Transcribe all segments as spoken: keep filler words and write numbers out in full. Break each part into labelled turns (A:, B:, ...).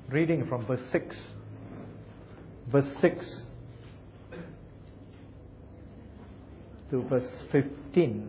A: reading from verse six. Verse six to verse fifteen.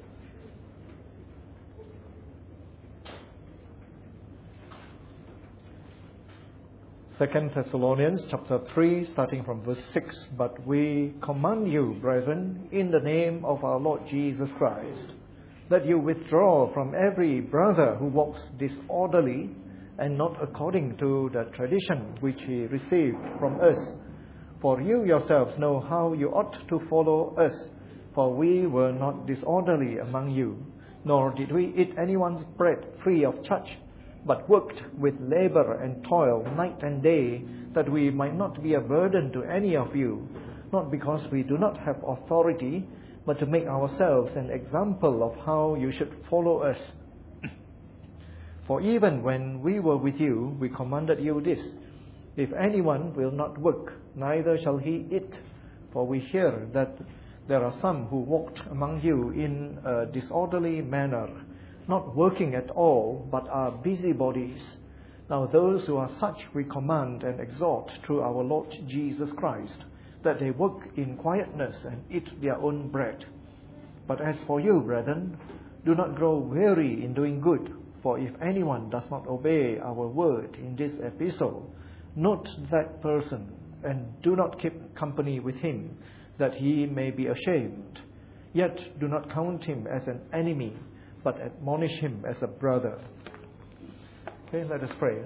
A: Second Thessalonians chapter three, starting from verse six. But we command you, brethren, in the name of our Lord Jesus Christ, that you withdraw from every brother who walks disorderly and not according to the tradition which he received from us. For you yourselves know how you ought to follow us, for we were not disorderly among you, nor did we eat anyone's bread free of charge, but worked with labor and toil night and day, that we might not be a burden to any of you, not because we do not have authority, but to make ourselves an example of how you should follow us. For even when we were with you, we commanded you this: if anyone will not work, neither shall he eat. For we hear that there are some who walked among you in a disorderly manner, not working at all, but are busybodies. Now those who are such we command and exhort through our Lord Jesus Christ, that they work in quietness and eat their own bread. But as for you, brethren, do not grow weary in doing good, for if anyone does not obey our word in this epistle, note that person, and do not keep company with him, that he may be ashamed. Yet do not count him as an enemy, but admonish him as a brother. Okay, let us pray.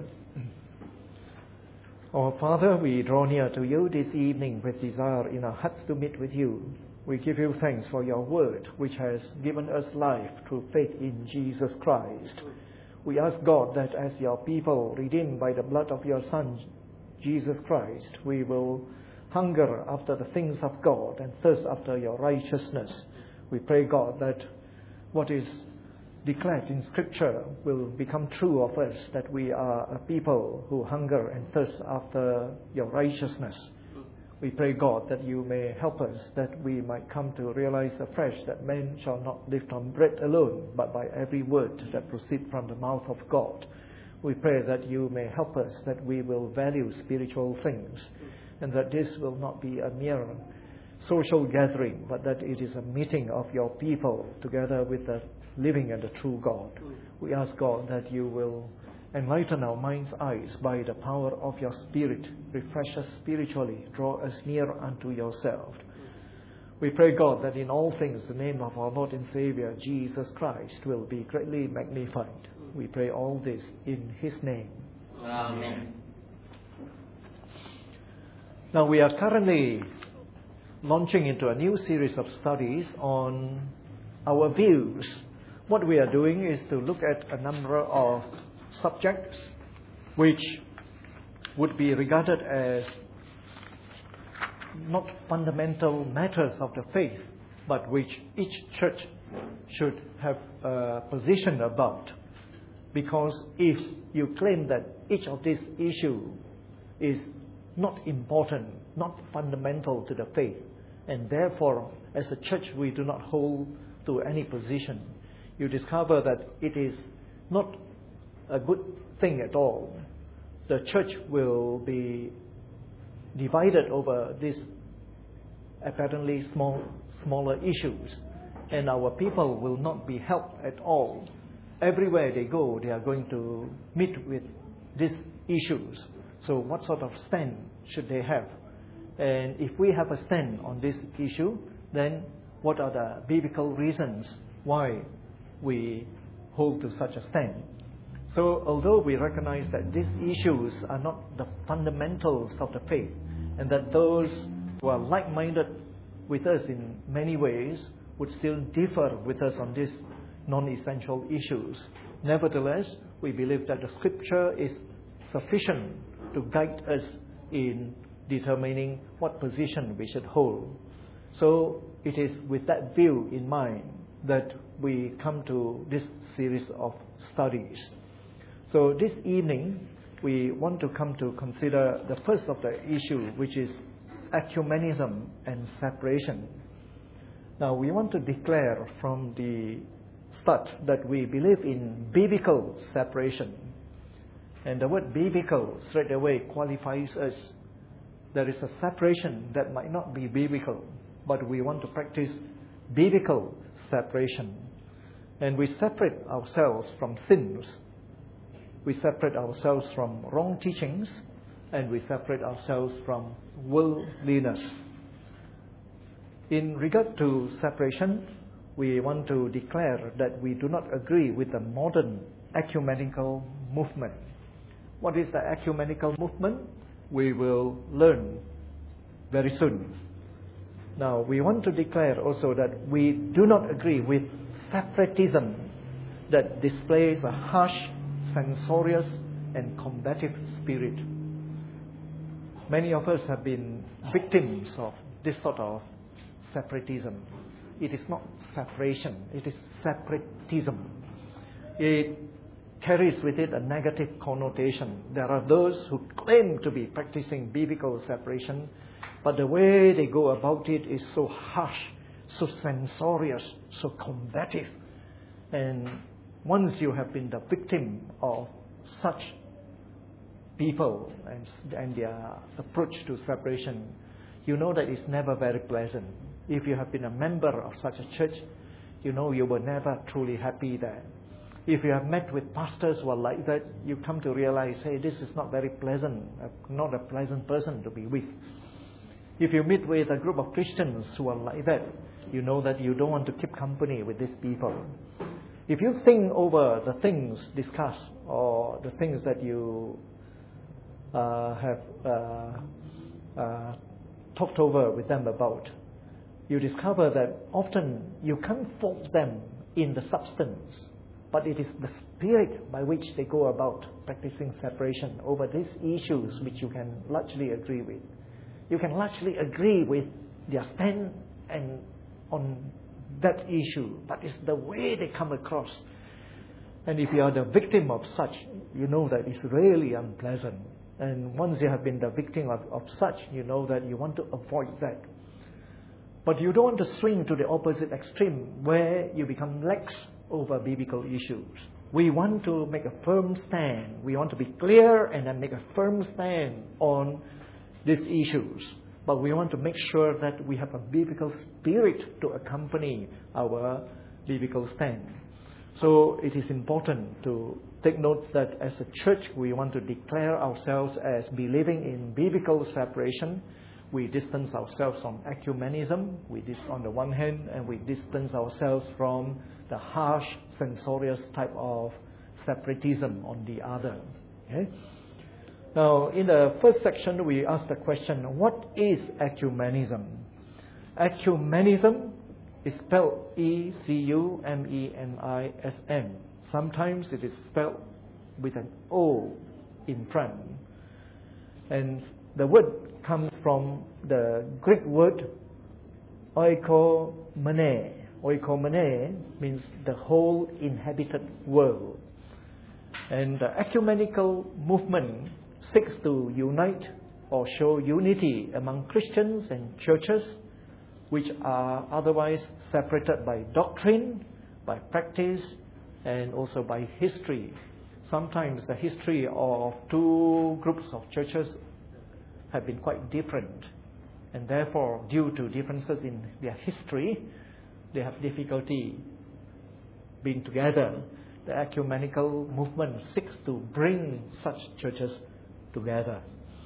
A: Our Father, we draw near to you this evening with desire in our hearts to meet with you. We give you thanks for your word, which has given us life through faith in Jesus Christ. We ask God that as your people redeemed by the blood of your Son, Jesus Christ, we will hunger after the things of God and thirst after your righteousness. We pray, God, that what is declared in Scripture will become true of us, that we are a people who hunger and thirst after your righteousness. We pray, God, that you may help us, that we might come to realize afresh that man shall not live on bread alone, but by every word that proceeds from the mouth of God. We pray that you may help us, that we will value spiritual things, and that this will not be a mere social gathering, but that it is a meeting of your people together with the living and the true God. We ask, God, that you will enlighten our mind's eyes by the power of your Spirit, refresh us spiritually, draw us near unto yourself. We pray, God, that in all things the name of our Lord and Savior Jesus Christ will be greatly magnified. We pray all this in his name.
B: Amen.
A: Now we are currently launching into a new series of studies on our views. What we are doing is to look at a number of subjects which would be regarded as not fundamental matters of the faith, but which each church should have a position about. Because if you claim that each of these issues is not important, not fundamental to the faith, and therefore as a church we do not hold to any position, you discover that it is not a good thing at all. The church will be divided over these apparently small, smaller issues, and our people will not be helped at all. Everywhere they go, they are going to meet with these issues. So what sort of stand should they have? And if we have a stand on this issue, then what are the biblical reasons why we hold to such a stand? So although we recognize that these issues are not the fundamentals of the faith, and that those who are like-minded with us in many ways would still differ with us on these non-essential issues, nevertheless, we believe that the Scripture is sufficient to guide us in determining what position we should hold. So it is with that view in mind that we come to this series of studies. So this evening, we want to come to consider the first of the issue, which is ecumenism and separation. Now, we want to declare from the start that we believe in biblical separation. And the word biblical straight away qualifies us. There is a separation that might not be biblical, but we want to practice biblical separation. And we separate ourselves from sins. We separate ourselves from wrong teachings, and we separate ourselves from worldliness. In regard to separation, we want to declare that we do not agree with the modern ecumenical movement. What is the ecumenical movement? We will learn very soon. Now, we want to declare also that we do not agree with separatism that displays a harsh, censorious, and combative spirit. Many of us have been victims of this sort of separatism. It is not separation, it is separatism. It carries with it a negative connotation. There are those who claim to be practicing biblical separation, but the way they go about it is so harsh, so censorious, so combative. And once you have been the victim of such people and, and their approach to separation, you know that it's never very pleasant. If you have been a member of such a church, you know you were never truly happy there. If you have met with pastors who are like that, you come to realize, hey, this is not very pleasant, not a pleasant person to be with. If you meet with a group of Christians who are like that, you know that you don't want to keep company with these people. If you think over the things discussed or the things that you uh, have uh, uh, talked over with them about, you discover that often you can't fault them in the substance, but it is the spirit by which they go about practicing separation over these issues which you can largely agree with. You can largely agree with their stand and on that issue, but it's the way they come across. And if you are the victim of such, you know that it's really unpleasant. And once you have been the victim of, of such, you know that you want to avoid that. But you don't want to swing to the opposite extreme where you become lax over biblical issues. We want to make a firm stand. We want to be clear and then make a firm stand on these issues. But we want to make sure that we have a biblical spirit to accompany our biblical stand. So it is important to take note that as a church, we want to declare ourselves as believing in biblical separation. We distance ourselves from ecumenism, we dis- on the one hand, and we distance ourselves from the harsh, censorious type of separatism on the other. Okay? Now, in the first section, we asked the question, what is ecumenism? Ecumenism is spelled E C U M E N I S M. Sometimes it is spelled with an O in front. And the word comes from the Greek word oikomene. Oikomene means the whole inhabited world. And the ecumenical movement seeks to unite or show unity among Christians and churches which are otherwise separated by doctrine, by practice, and also by history. Sometimes the history of two groups of churches have been quite different, and therefore, due to differences in their history, they have difficulty being together. The ecumenical movement seeks to bring such churches together.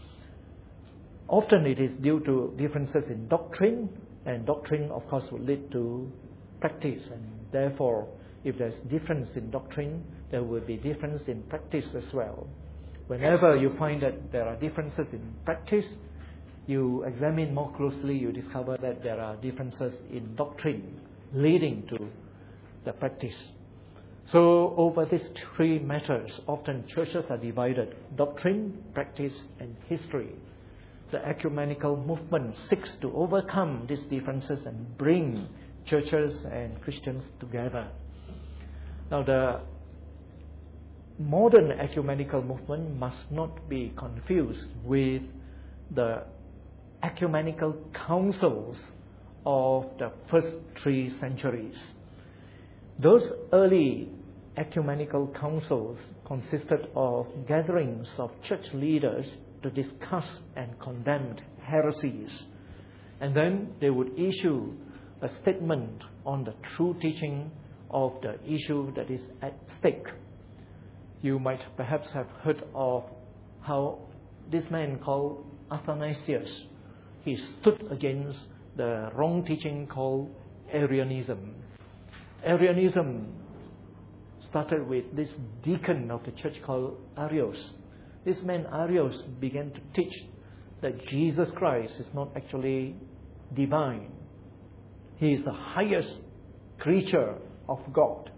A: Often it is due to differences in doctrine, and doctrine, of course, will lead to practice, and therefore, if there's difference in doctrine, there will be difference in practice as well. Whenever you find that there are differences in practice, you examine more closely, you discover that there are differences in doctrine leading to the practice. So over these three matters, often churches are divided: doctrine, practice, and history. The ecumenical movement seeks to overcome these differences and bring churches and Christians together. Now, the modern ecumenical movement must not be confused with the ecumenical councils of the first three centuries. Those early ecumenical councils consisted of gatherings of church leaders to discuss and condemn heresies. And then they would issue a statement on the true teaching of the issue that is at stake. You might perhaps have heard of how this man called Athanasius, he stood against the wrong teaching called Arianism. Arianism started with this deacon of the church called Arius. This man Arius began to teach that Jesus Christ is not actually divine. He is the highest creature of God.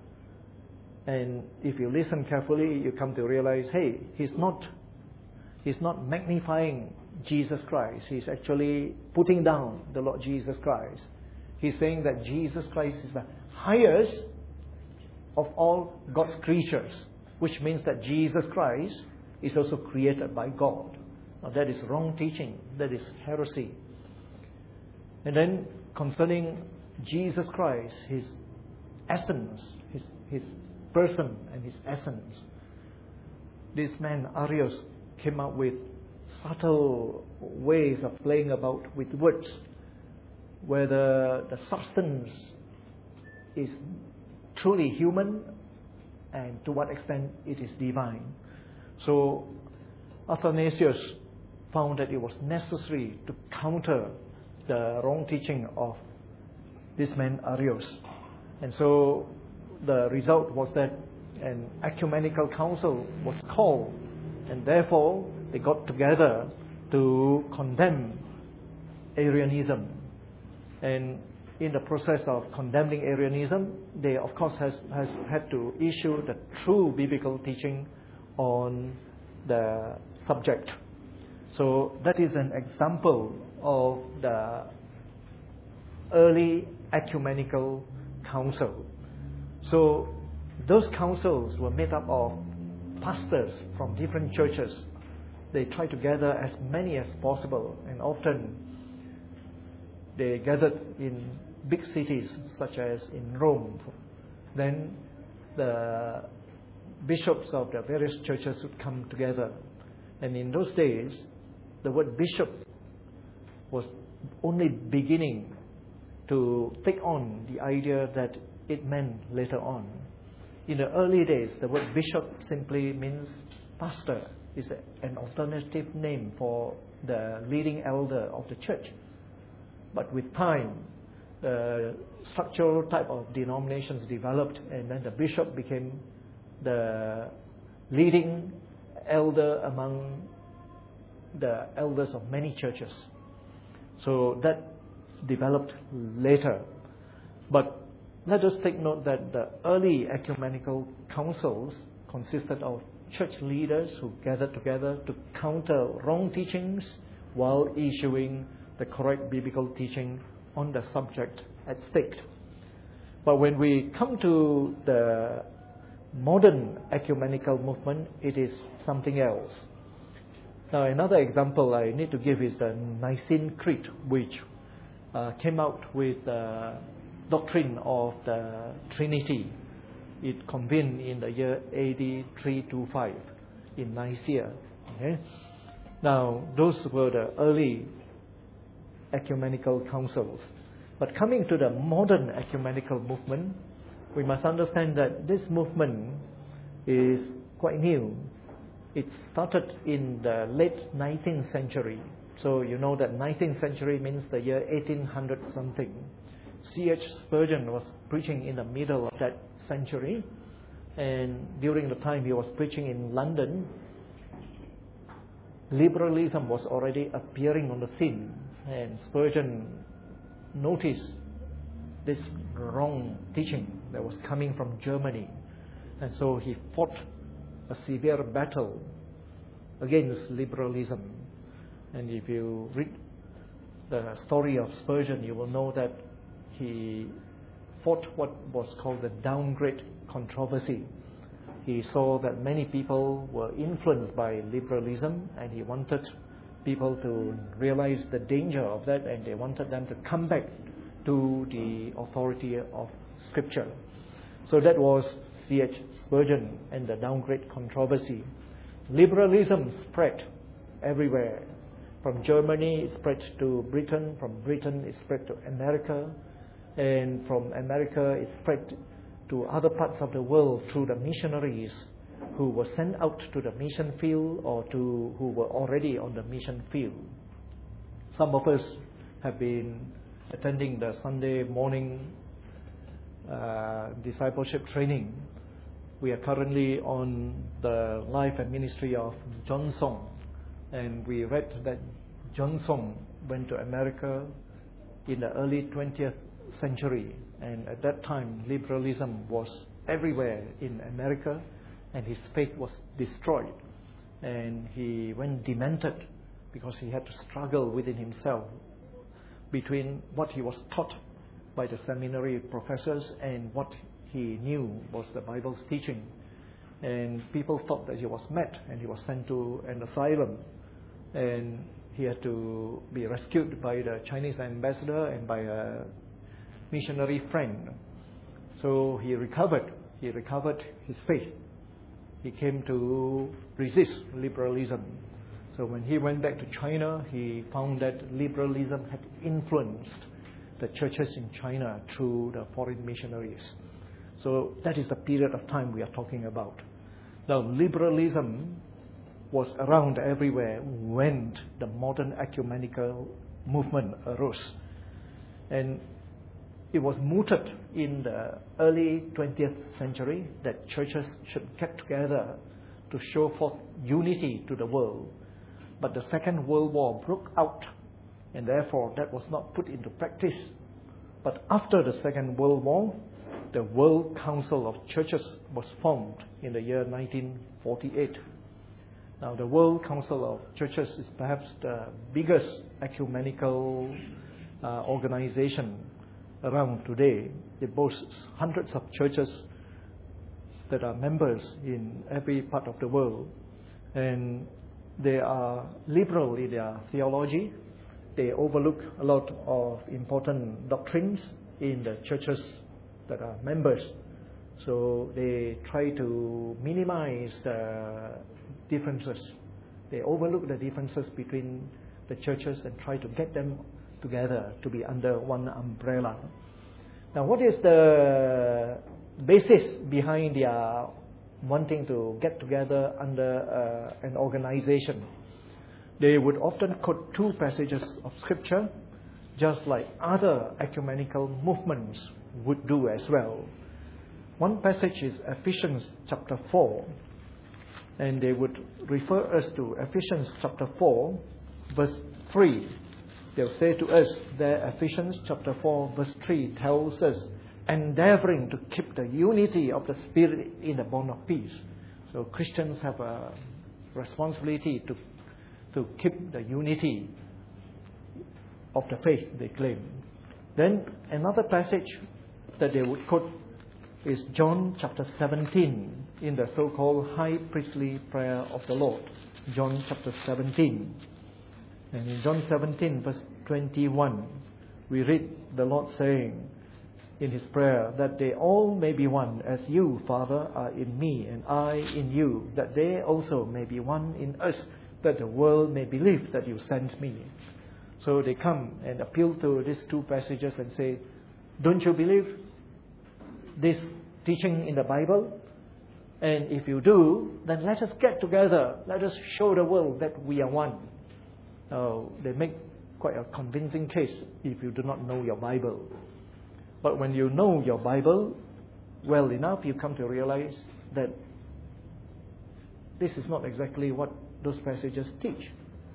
A: And if you listen carefully, you come to realize, hey, he's not, he's not magnifying Jesus Christ. He's actually putting down the Lord Jesus Christ. He's saying that Jesus Christ is the highest of all God's creatures, which means that Jesus Christ is also created by God. Now that is wrong teaching. That is heresy. And then concerning Jesus Christ, His essence, His, his person and His essence, this man Arius came up with subtle ways of playing about with words, whether the substance is truly human and to what extent it is divine. So Athanasius found that it was necessary to counter the wrong teaching of this man Arius. And so the result was that an ecumenical council was called, and therefore they got together to condemn Arianism. And in the process of condemning Arianism, they of course has, has had to issue the true biblical teaching on the subject. So that is an example of the early ecumenical council. So those councils were made up of pastors from different churches. They tried to gather as many as possible, and often they gathered in big cities such as in Rome. Then the bishops of the various churches would come together. And in those days, the word bishop was only beginning to take on the idea that it meant later on. In the early days, the word bishop simply means pastor. It's an alternative name for the leading elder of the church. But with time, the structural type of denominations developed, and then the bishop became the leading elder among the elders of many churches. So that developed later. But let us take note that the early ecumenical councils consisted of church leaders who gathered together to counter wrong teachings while issuing the correct biblical teaching on the subject at stake. But when we come to the modern ecumenical movement, it is something else. Now, another example I need to give is the Nicene Creed, which uh, came out with the doctrine of the Trinity. It convened in the year A D three twenty-five in Nicaea. Okay? Now, those were the early ecumenical councils. But coming to the modern ecumenical movement, we must understand that this movement is quite new. It started in the late nineteenth century. So you know that nineteenth century means the year eighteen hundred something. C H Spurgeon was preaching in the middle of that century, and during the time he was preaching in London, liberalism was already appearing on the scene, and Spurgeon noticed this wrong teaching that was coming from Germany, and so he fought a severe battle against liberalism. And if you read the story of Spurgeon, you will know that he fought what was called the downgrade controversy. He saw that many people were influenced by liberalism, and he wanted people to realize the danger of that, and they wanted them to come back to the authority of Scripture. So that was C H Spurgeon and the downgrade controversy. Liberalism spread everywhere. From Germany, it spread to Britain. From Britain, it spread to America. And from America, it spread to other parts of the world through the missionaries who were sent out to the mission field or to who were already on the mission field. Some of us have been attending the Sunday morning uh, discipleship training. We are currently on the life and ministry of John Song, and we read that John Song went to America in the early twentieth century, and at that time liberalism was everywhere in America, and his faith was destroyed, and he went demented because he had to struggle within himself between what he was taught by the seminary professors and what he knew was the Bible's teaching. And people thought that he was mad, and he was sent to an asylum, and he had to be rescued by the Chinese ambassador and by a missionary friend. So he recovered. He recovered his faith. He came to resist liberalism. So when he went back to China, he found that liberalism had influenced the churches in China through the foreign missionaries. So that is the period of time we are talking about. Now, liberalism was around everywhere when the modern ecumenical movement arose. And it was mooted in the early twentieth century that churches should get together to show forth unity to the world. But the Second World War broke out, and therefore that was not put into practice. But after the Second World War, the World Council of Churches was formed in the year nineteen forty-eight. Now, the World Council of Churches is perhaps the biggest ecumenical uh, organization around today. It boasts hundreds of churches that are members in every part of the world, and they are liberal in their theology. They overlook a lot of important doctrines in the churches that are members. So they try to minimize the differences. They overlook the differences between the churches and try to get them together to be under one umbrella. Now, what is the basis behind their wanting to get together under uh, an organization? They would often quote two passages of Scripture, just like other ecumenical movements would do as well. One passage is Ephesians chapter four, and they would refer us to Ephesians chapter four, verse three. They'll say to us that Ephesians chapter four, verse three tells us, endeavoring to keep the unity of the Spirit in the bond of peace. So Christians have a responsibility to, to keep the unity of the faith, they claim. Then another passage that they would quote is John chapter seventeen in the so-called high priestly prayer of the Lord. John chapter seventeen. And in John seventeen, verse twenty-one, we read the Lord saying in his prayer that they all may be one, as you, Father, are in me and I in you, that they also may be one in us, that the world may believe that you sent me. So they come and appeal to these two passages and say, don't you believe this teaching in the Bible? And if you do, then let us get together. Let us show the world that we are one. Now, they make quite a convincing case if you do not know your Bible. But when you know your Bible well enough, you come to realize that this is not exactly what those passages teach.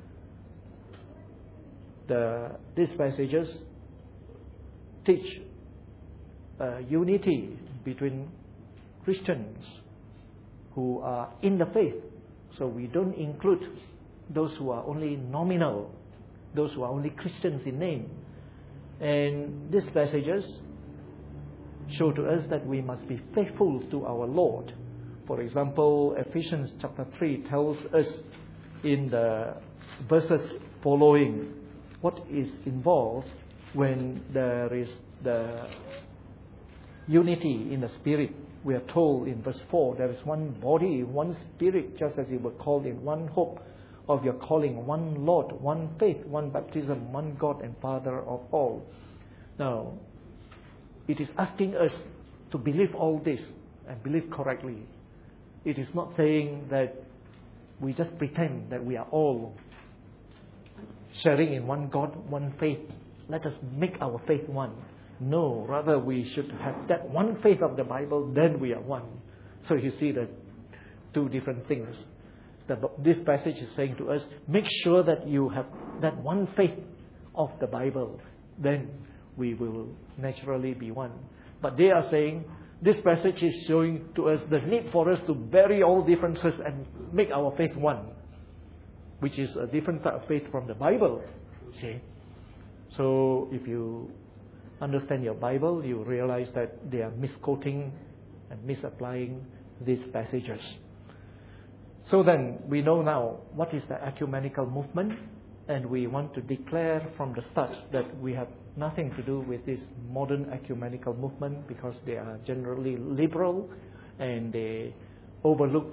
A: The, these passages teach uh, unity between Christians who are in the faith. So we don't include those who are only nominal, those who are only Christians in name. And these passages show to us that we must be faithful to our Lord. For example, Ephesians chapter three tells us in the verses following what is involved when there is the unity in the Spirit we are told in verse four, there is one body, one spirit, just as you were called in one hope of your calling, one Lord, one faith, one baptism, one God and Father of all. Now, it is asking us to believe all this and believe correctly. It is not saying that we just pretend that we are all sharing in one God, one faith. Let us make our faith one. No, rather we should have that one faith of the Bible, then we are one. So you see the two different things. The, this passage is saying to us, make sure that you have that one faith of the Bible, then we will naturally be one. But they are saying, this passage is showing to us the need for us to bury all differences and make our faith one, which is a different type of faith from the Bible. See? So if you understand your Bible, you realize that they are misquoting and misapplying these passages. So then, we know now what is the ecumenical movement, and we want to declare from the start that we have nothing to do with this modern ecumenical movement, because they are generally liberal and they overlook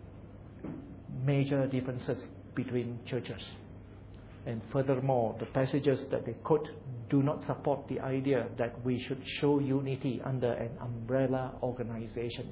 A: major differences between churches. And furthermore, the passages that they quote do not support the idea that we should show unity under an umbrella organization.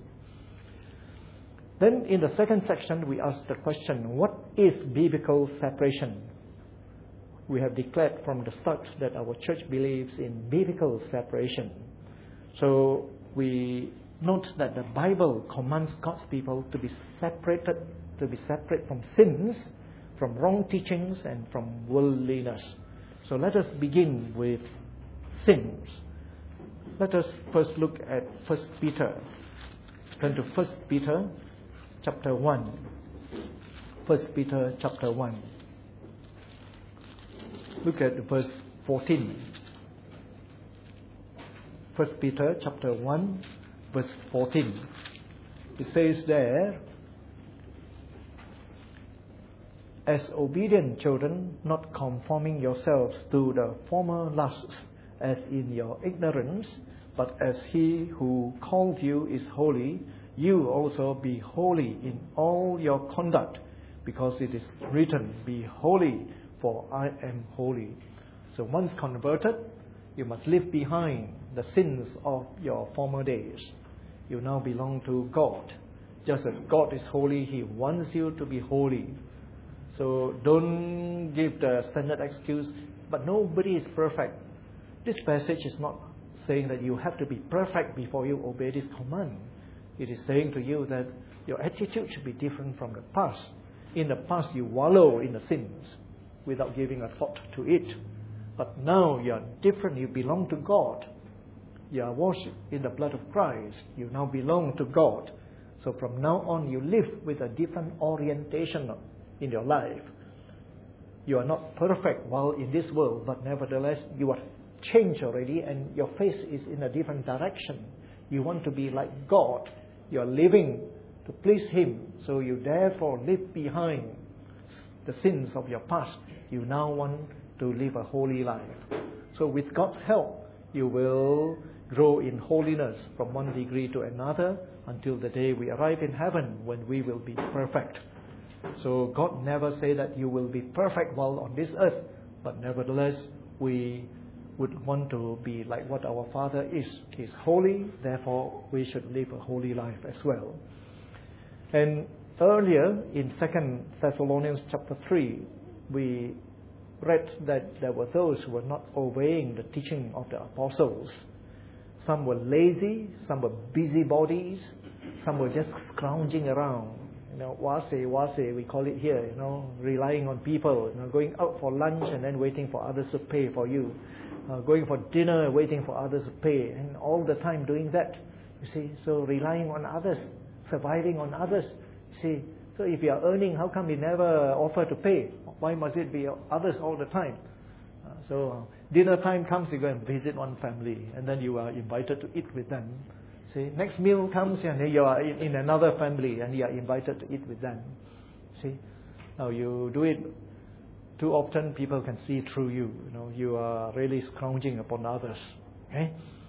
A: Then in the second section, we ask the question, what is biblical separation? We have declared from the start that our church believes in biblical separation. So we note that the Bible commands God's people to be separated, to be separate from sins, from wrong teachings, and from worldliness. So let us begin with sins. Let us first look at First Peter. Turn to First Peter chapter one. First Peter chapter one. Look at verse fourteen. First Peter chapter one, verse fourteen. It says there, as obedient children, not conforming yourselves to the former lusts, as in your ignorance, but as he who called you is holy, you also be holy in all your conduct, because it is written, be holy, for I am holy. So once converted, you must leave behind the sins of your former days. You now belong to God. Just as God is holy, He wants you to be holy. So don't give the standard excuse, but nobody is perfect. This passage is not saying that you have to be perfect before you obey this command. It is saying to you that your attitude should be different from the past. In the past, you wallow in the sins without giving a thought to it. But now you are different. You belong to God. You are washed in the blood of Christ. You now belong to God. So from now on, you live with a different orientation in your life. You are not perfect while in this world, but nevertheless, you are changed already, and your face is in a different direction. You want to be like God. You are living to please Him. So you therefore leave behind the sins of your past. You now want to live a holy life. So with God's help, you will grow in holiness from one degree to another until the day we arrive in heaven, when we will be perfect. So God never said that you will be perfect while on this earth, but nevertheless, we would want to be like what our Father is. He is holy, therefore we should live a holy life as well. And earlier in Second Thessalonians chapter three, we read that there were those who were not obeying the teaching of the apostles. Some were lazy, some were busybodies, some were just scrounging around. You know, wase, wase, we call it here, you know, relying on people, you know, going out for lunch and then waiting for others to pay for you. Uh, going for dinner, waiting for others to pay, and all the time doing that. You see, so relying on others, surviving on others. You see, so if you are earning, how come you never offer to pay? Why must it be others all the time? Uh, so uh, dinner time comes, you go and visit one family, and then you are invited to eat with them. See, next meal comes, and you are in, in another family, and you are invited to eat with them. See, now you do it too often, people can see through you. You know, you are really scrounging upon others. Okay?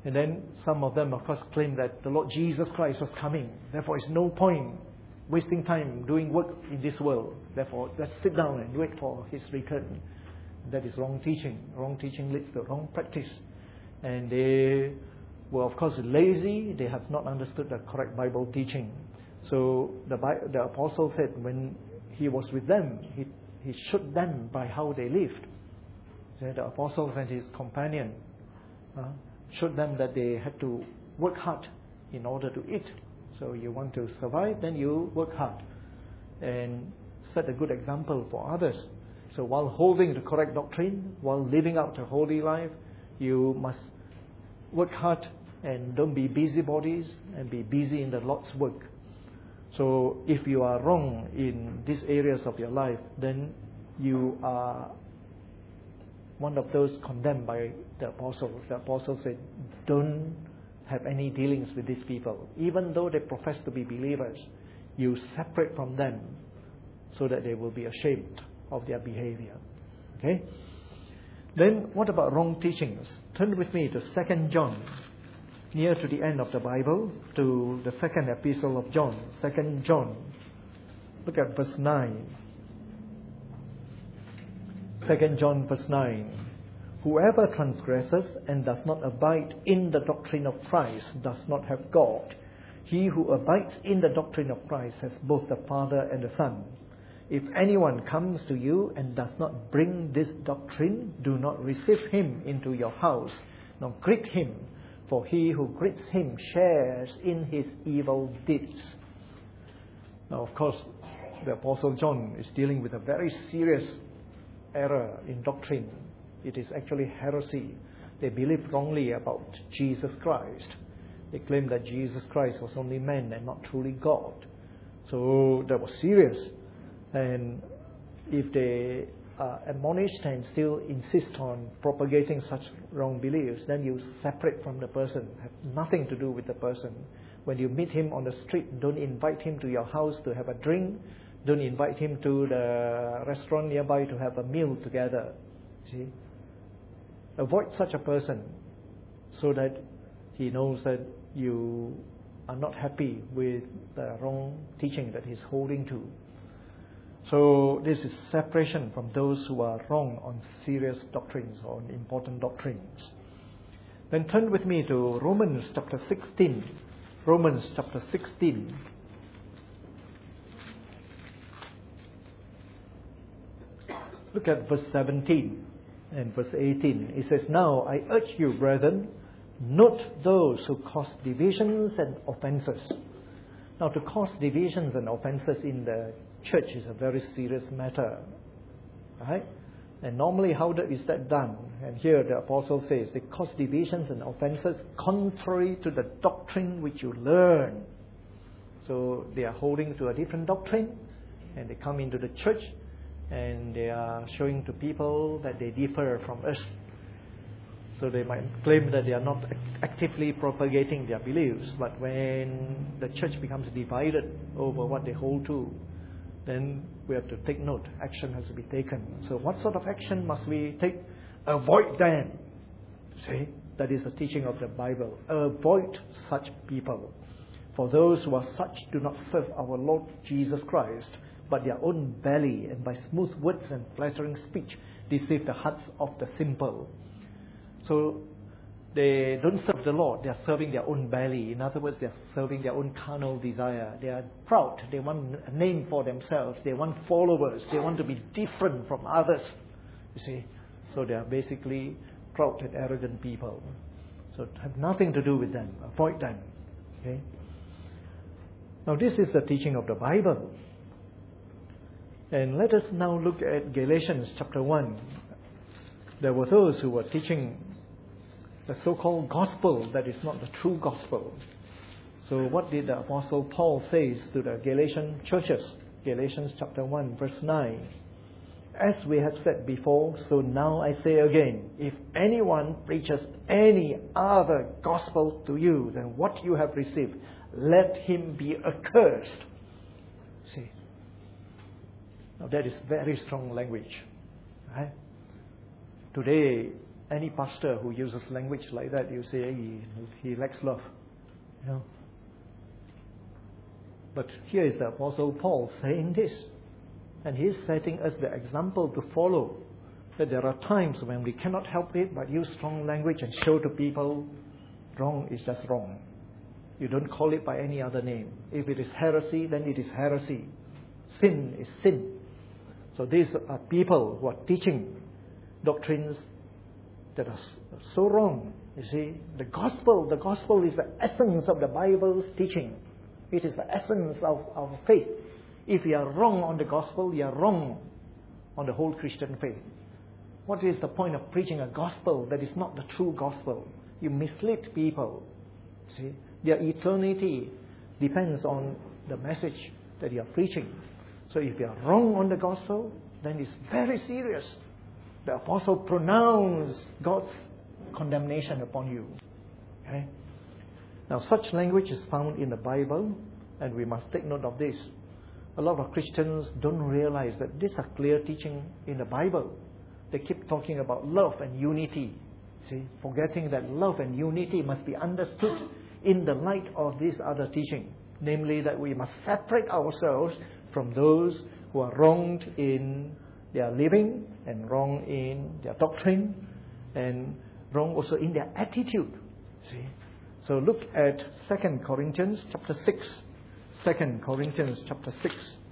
A: And then some of them, of course, claim that the Lord Jesus Christ was coming. Therefore, it's no point wasting time doing work in this world. Therefore, let's sit down and wait for His return. That is wrong teaching. Wrong teaching leads to wrong practice. And they were, of course, lazy. They have not understood the correct Bible teaching. So the, the apostle said when he was with them, he, he showed them by how they lived. So the apostle and his companion uh, showed them that they had to work hard in order to eat. So you want to survive, then you work hard and set a good example for others. So while holding the correct doctrine, while living out a holy life, you must work hard and don't be busybodies and be busy in the Lord's work. So if you are wrong in these areas of your life, then you are one of those condemned by the apostles. The apostles said, don't have any dealings with these people. Even though they profess to be believers, you separate from them so that they will be ashamed of their behavior. Okay? Then what about wrong teachings? Turn with me to Second John, near to the end of the Bible, to the second epistle of John, Second John. Look at verse nine. Second John verse nine. Whoever transgresses and does not abide in the doctrine of Christ does not have God. He who abides in the doctrine of Christ has both the Father and the Son. If anyone comes to you and does not bring this doctrine, do not receive him into your house, nor greet him, for he who greets him shares in his evil deeds. Now, of course, the Apostle John is dealing with a very serious error in doctrine. It is actually heresy. They believe wrongly about Jesus Christ. They claim that Jesus Christ was only man and not truly God. So that was serious. And if they are admonished and still insist on propagating such wrong beliefs, then you separate from the person, have nothing to do with the person. When you meet him on the street, don't invite him to your house to have a drink. Don't invite him to the restaurant nearby to have a meal together. See? Avoid such a person so that he knows that you are not happy with the wrong teaching that he's holding to. So this is separation from those who are wrong on serious doctrines, or on important doctrines. Then turn with me to Romans chapter sixteen. Romans chapter sixteen. Look at verse seventeen and verse eighteen. It says, "Now I urge you, brethren, note those who cause divisions and offenses." Now, to cause divisions and offenses in the church is a very serious matter, right? And normally, how is that done? And here the apostle says they cause divisions and offenses contrary to the doctrine which you learn. So they are holding to a different doctrine, and they come into the church, and they are showing to people that they differ from us. So they might claim that they are not actively propagating their beliefs, but when the church becomes divided over what they hold to, then we have to take note. Action has to be taken. So what sort of action must we take? Avoid them. See, that is the teaching of the Bible. Avoid such people. For those who are such do not serve our Lord Jesus Christ, but their own belly, and by smooth words and flattering speech deceive the hearts of the simple. So they don't serve the Lord, they are serving their own belly. In other words, they are serving their own carnal desire. They are proud, they want a name for themselves, they want followers, they want to be different from others. You see, so they are basically proud and arrogant people. So have nothing to do with them, avoid them. Okay. Now this is the teaching of the Bible. And let us now look at Galatians chapter one. There were those who were teaching the so-called gospel that is not the true gospel. So what did the Apostle Paul say to the Galatian churches? Galatians chapter one verse nine. "As we have said before, so now I say again, if anyone preaches any other gospel to you than what you have received, let him be accursed." See, now that is very strong language. Right? Today, any pastor who uses language like that, you say he, he lacks love. You know? But here is the Apostle Paul saying this. And he's setting us the example to follow. That there are times when we cannot help it but use strong language and show to people wrong is just wrong. You don't call it by any other name. If it is heresy, then it is heresy. Sin is sin. So these are people who are teaching doctrines that are so wrong. You see, the gospel, the gospel is the essence of the Bible's teaching. It is the essence of our faith. If you are wrong on the gospel, you are wrong on the whole Christian faith. What is the point of preaching a gospel that is not the true gospel? You mislead people. See, their eternity depends on the message that you are preaching. So if you are wrong on the gospel, then it's very serious. The apostle pronounced God's condemnation upon you. Okay? Now, such language is found in the Bible, and we must take note of this. A lot of Christians don't realize that these are clear teaching in the Bible. They keep talking about love and unity. See, forgetting that love and unity must be understood in the light of this other teaching. Namely, that we must separate ourselves from those who are wronged in their living and wrong in their doctrine and wrong also in their attitude. See? So look at Second Corinthians chapter six. Second Corinthians chapter six.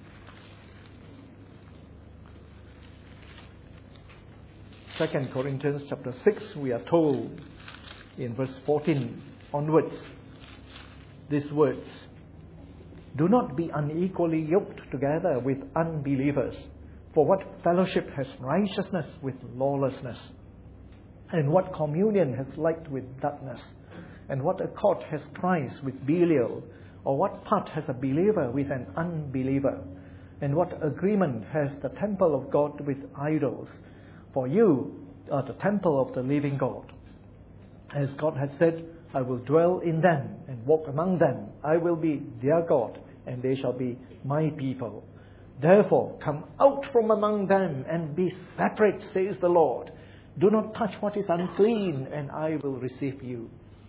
A: Second Corinthians chapter six, we are told in verse fourteen onwards, these words: "Do not be unequally yoked together with unbelievers. For what fellowship has righteousness with lawlessness? And what communion has light with darkness? And what accord has Christ with Belial? Or what part has a believer with an unbeliever? And what agreement has the temple of God with idols? For you are the temple of the living God. As God has said, I will dwell in them and walk among them. I will be their God, and they shall be my people. Therefore, come out from among them and be separate, says the Lord. Do not touch what is unclean, and I will receive you."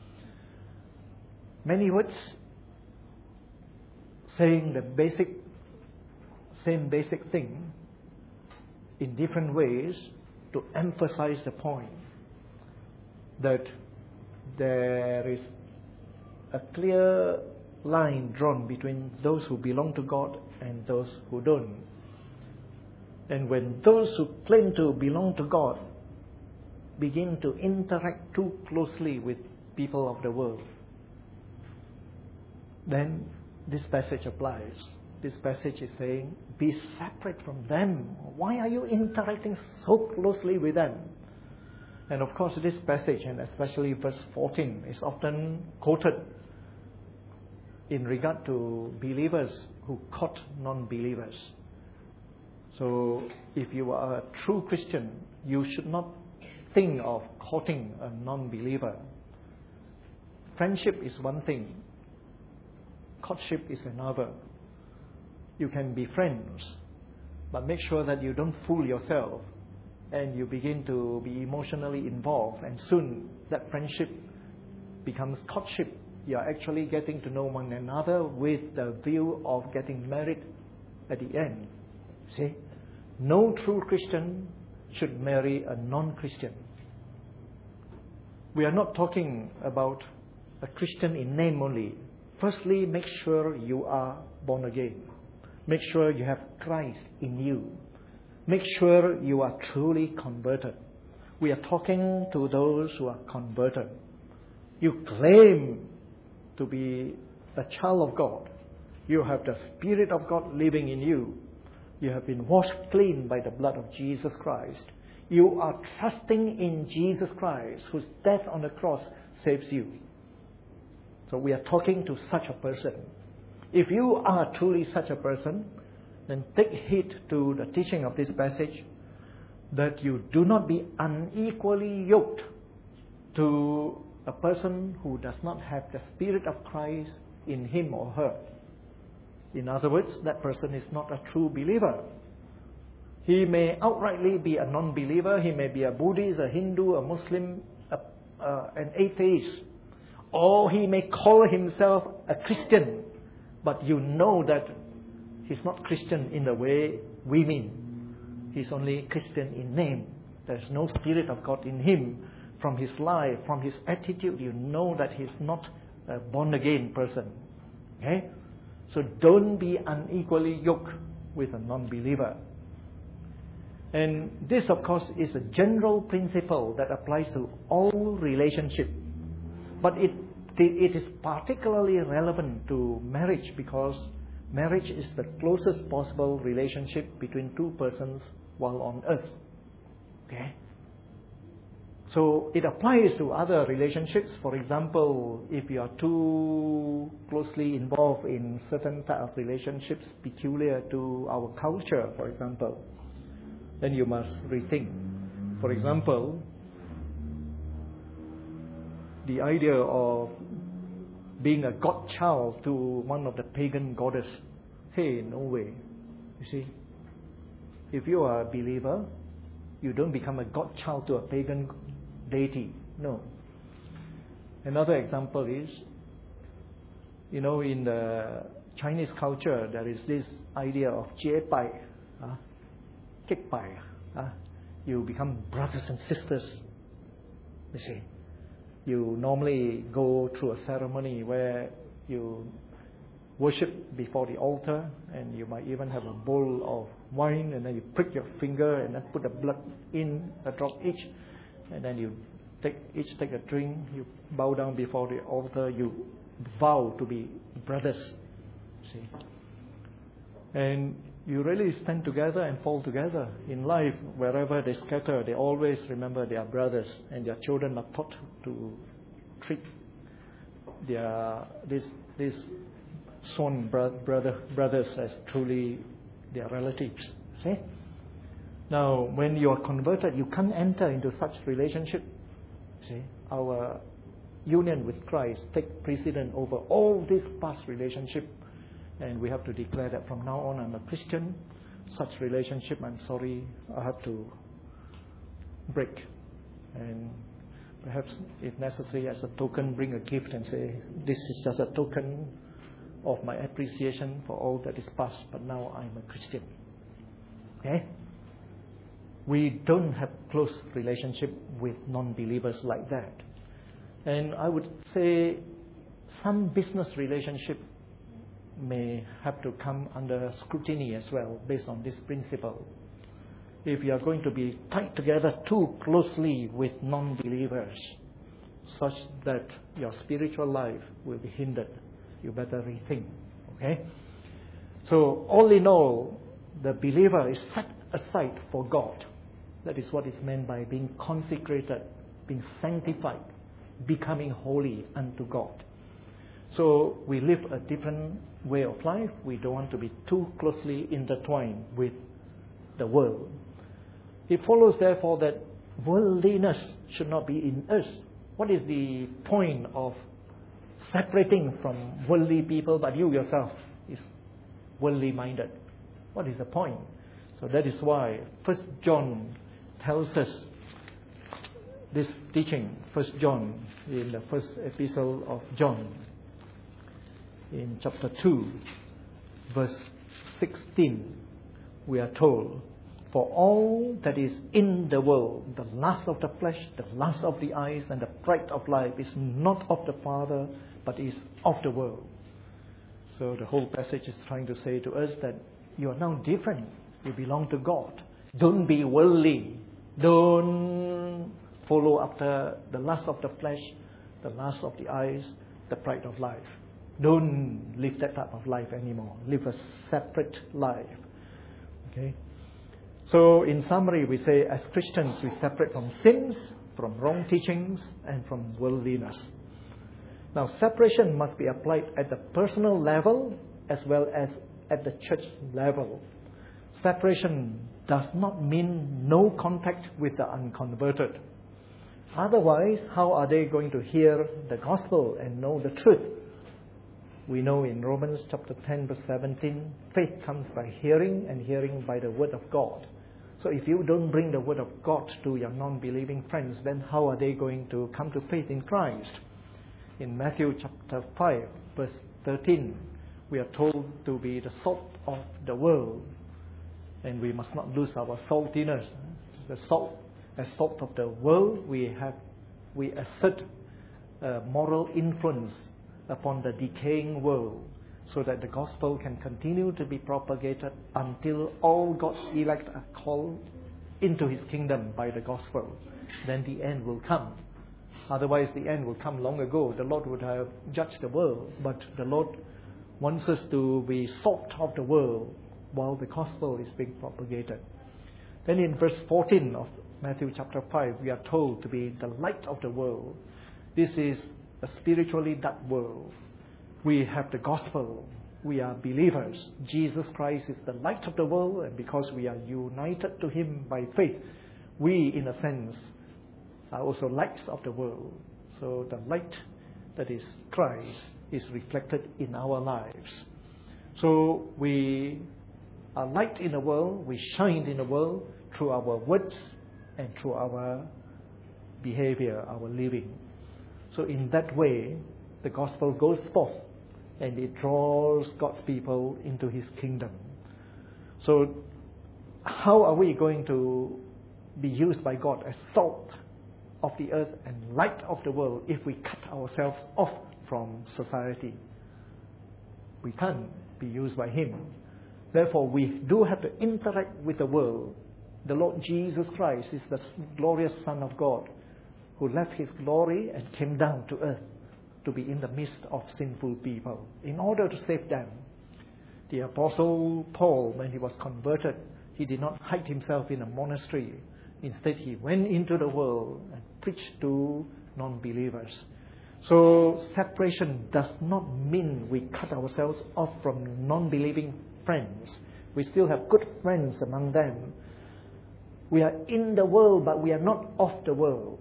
A: Many words saying the basic, same basic thing in different ways to emphasize the point that there is a clear line drawn between those who belong to God and those who don't. And when those who claim to belong to God begin to interact too closely with people of the world, then this passage applies. This passage is saying, be separate from them. Why are you interacting so closely with them? And of course, this passage, and especially verse fourteen, is often quoted in regard to believers who court non-believers. So, if you are a true Christian, you should not think of courting a non-believer. Friendship is one thing. Courtship is another. You can be friends, but make sure that you don't fool yourself and you begin to be emotionally involved, and soon that friendship becomes courtship. You are actually getting to know one another with the view of getting married at the end. See? No true Christian should marry a non-Christian. We are not talking about a Christian in name only. Firstly, make sure you are born again. Make sure you have Christ in you. Make sure you are truly converted. We are talking to those who are converted. You claim to be a child of God. You have the Spirit of God living in you. You have been washed clean by the blood of Jesus Christ. You are trusting in Jesus Christ, whose death on the cross saves you. So we are talking to such a person. If you are truly such a person, then take heed to the teaching of this passage, that you do not be unequally yoked to a person who does not have the Spirit of Christ in him or her. In other words, that person is not a true believer. He may outrightly be a non-believer. He may be a Buddhist, a Hindu, a Muslim, a, uh, an atheist. Or he may call himself a Christian. But you know that he's not Christian in the way we mean. He's only Christian in name. There's no Spirit of God in him. From his life, from his attitude, you know that he's not a born-again person. Okay? So don't be unequally yoked with a non-believer. And this, of course, is a general principle that applies to all relationships. But it, it is particularly relevant to marriage because marriage is the closest possible relationship between two persons while on earth. Okay? So it applies to other relationships. For example, if you are too closely involved in certain type of relationships peculiar to our culture, for example, then you must rethink. For example, the idea of being a godchild to one of the pagan goddess. Hey, no way. You see, if you are a believer, you don't become a godchild to a pagan deity. No. Another example is, you know, in the Chinese culture, there is this idea of jie bai, uh, kek bai. Uh, you become brothers and sisters. You see, you normally go through a ceremony where you worship before the altar, and you might even have a bowl of wine, and then you prick your finger, and then put the blood in, a drop each. And then you take each take a drink, you bow down before the altar, you vow to be brothers. See? And you really stand together and fall together. In life, wherever they scatter, they always remember they are brothers, and their children are taught to treat their this this son brother brothers as truly their relatives. See? Now, when you are converted, you can't enter into such relationship. See, our union with Christ takes precedence over all this past relationship, and we have to declare that from now on I'm a Christian. Such relationship, I'm sorry, I have to break, and perhaps, if necessary, as a token, bring a gift and say, this is just a token of my appreciation for all that is past, but now I'm a Christian. Okay? We don't have close relationship with non-believers like that. And I would say some business relationship may have to come under scrutiny as well based on this principle. If you are going to be tied together too closely with non-believers such that your spiritual life will be hindered, you better rethink. Okay? So all in all, the believer is set aside for God. That is what is meant by being consecrated, being sanctified, becoming holy unto God. So we live a different way of life. We don't want to be too closely intertwined with the world. It follows, therefore, that worldliness should not be in us. What is the point of separating from worldly people, but you yourself is worldly minded? What is the point? So that is why First John tells us this teaching. First John, in the first epistle of John, in chapter two, verse sixteen, we are told, for all that is in the world, the lust of the flesh, the lust of the eyes, and the pride of life is not of the Father, but is of the world. So the whole passage is trying to say to us that you are now different. You belong to God. Don't be worldly. Don't follow after the lust of the flesh, the lust of the eyes, the pride of life. Don't live that type of life anymore. Live a separate life. Okay? So in summary, we say as Christians, we separate from sins, from wrong teachings, and from worldliness. Now, separation must be applied at the personal level as well as at the church level. Separation does not mean no contact with the unconverted. Otherwise, how are they going to hear the gospel and know the truth? We know in Romans chapter ten, verse seventeen, faith comes by hearing, and hearing by the word of God. So if you don't bring the word of God to your non-believing friends, then how are they going to come to faith in Christ? In Matthew chapter five, verse thirteen, we are told to be the salt of the world. And we must not lose our saltiness. The salt, as salt of the world, we have, we assert a moral influence upon the decaying world, so that the gospel can continue to be propagated until all God's elect are called into His kingdom by the gospel. Then the end will come. Otherwise, the end will come long ago. The Lord would have judged the world, but the Lord wants us to be salt of the world while the gospel is being propagated. Then in verse fourteen of Matthew chapter five, we are told to be the light of the world. This is a spiritually dark world. We have the gospel. We are believers. Jesus Christ is the light of the world, and because we are united to Him by faith, we, in a sense, are also lights of the world. So the light that is Christ is reflected in our lives. So we are light in the world. We shine in the world through our words and through our behavior, our living. So in that way, the gospel goes forth, and it draws God's people into His kingdom. So how are we going to be used by God as salt of the earth and light of the world if we cut ourselves off from society? We can't be used by Him. Therefore, we do have to interact with the world. The Lord Jesus Christ is the glorious Son of God, who left His glory and came down to earth to be in the midst of sinful people in order to save them. The Apostle Paul, when he was converted, he did not hide himself in a monastery. Instead, he went into the world and preached to non-believers. So separation does not mean we cut ourselves off from non-believing friends. We still have good friends among them. We are in the world, but we are not of the world.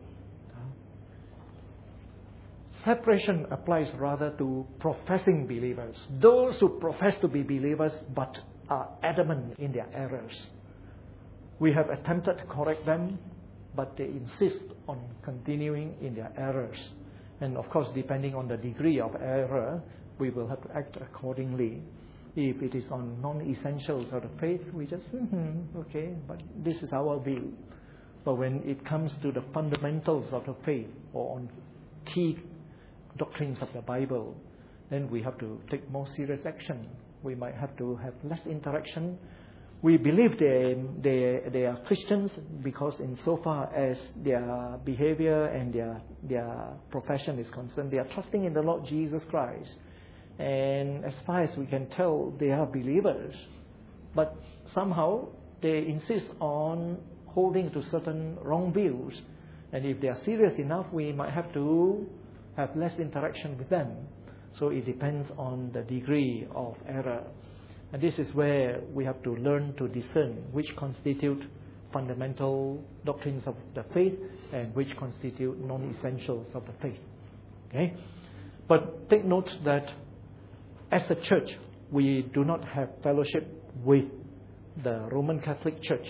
A: Separation applies rather to professing believers, those who profess to be believers but are adamant in their errors. We have attempted to correct them, but they insist on continuing in their errors. And of course, depending on the degree of error, we will have to act accordingly. If it is on non-essentials of the faith, we just, mm-hmm, okay, but this is our view. But when it comes to the fundamentals of the faith, or on key doctrines of the Bible, then we have to take more serious action. We might have to have less interaction. We believe they, they, they are Christians because insofar as their behavior and their, their profession is concerned, they are trusting in the Lord Jesus Christ. And as far as we can tell, they are believers. But somehow they insist on holding to certain wrong views. And if they are serious enough, we might have to have less interaction with them. So it depends on the degree of error. And this is where we have to learn to discern which constitute fundamental doctrines of the faith and which constitute non-essentials of the faith. Okay? But take note that as a church, we do not have fellowship with the Roman Catholic Church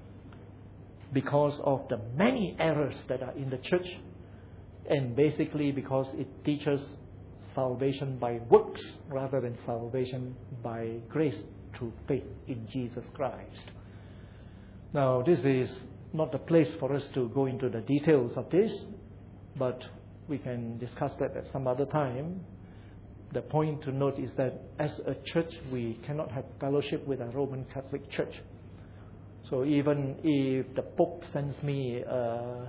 A: because of the many errors that are in the church, and basically because it teaches salvation by works rather than salvation by grace through faith in Jesus Christ. Now, this is not the place for us to go into the details of this, but we can discuss that at some other time. The point to note is that as a church, we cannot have fellowship with a Roman Catholic Church. So even if the Pope sends me a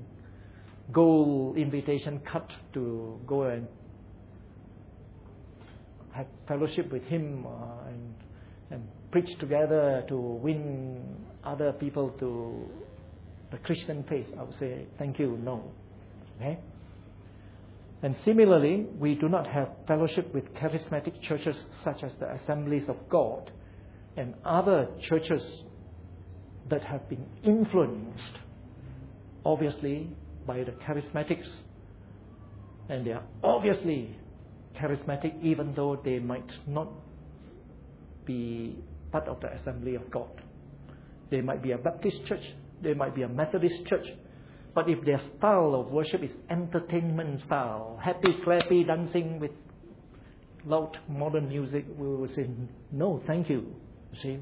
A: gold invitation card to go and have fellowship with him uh, and, and preach together to win other people to the Christian faith, I would say, thank you, no. Okay? And similarly, we do not have fellowship with charismatic churches such as the Assemblies of God and other churches that have been influenced, obviously, by the charismatics. And they are obviously charismatic even though they might not be part of the Assembly of God. They might be a Baptist church. They might be a Methodist church. But if their style of worship is entertainment style, happy, clappy, dancing with loud modern music, we will say, no, thank you. You see?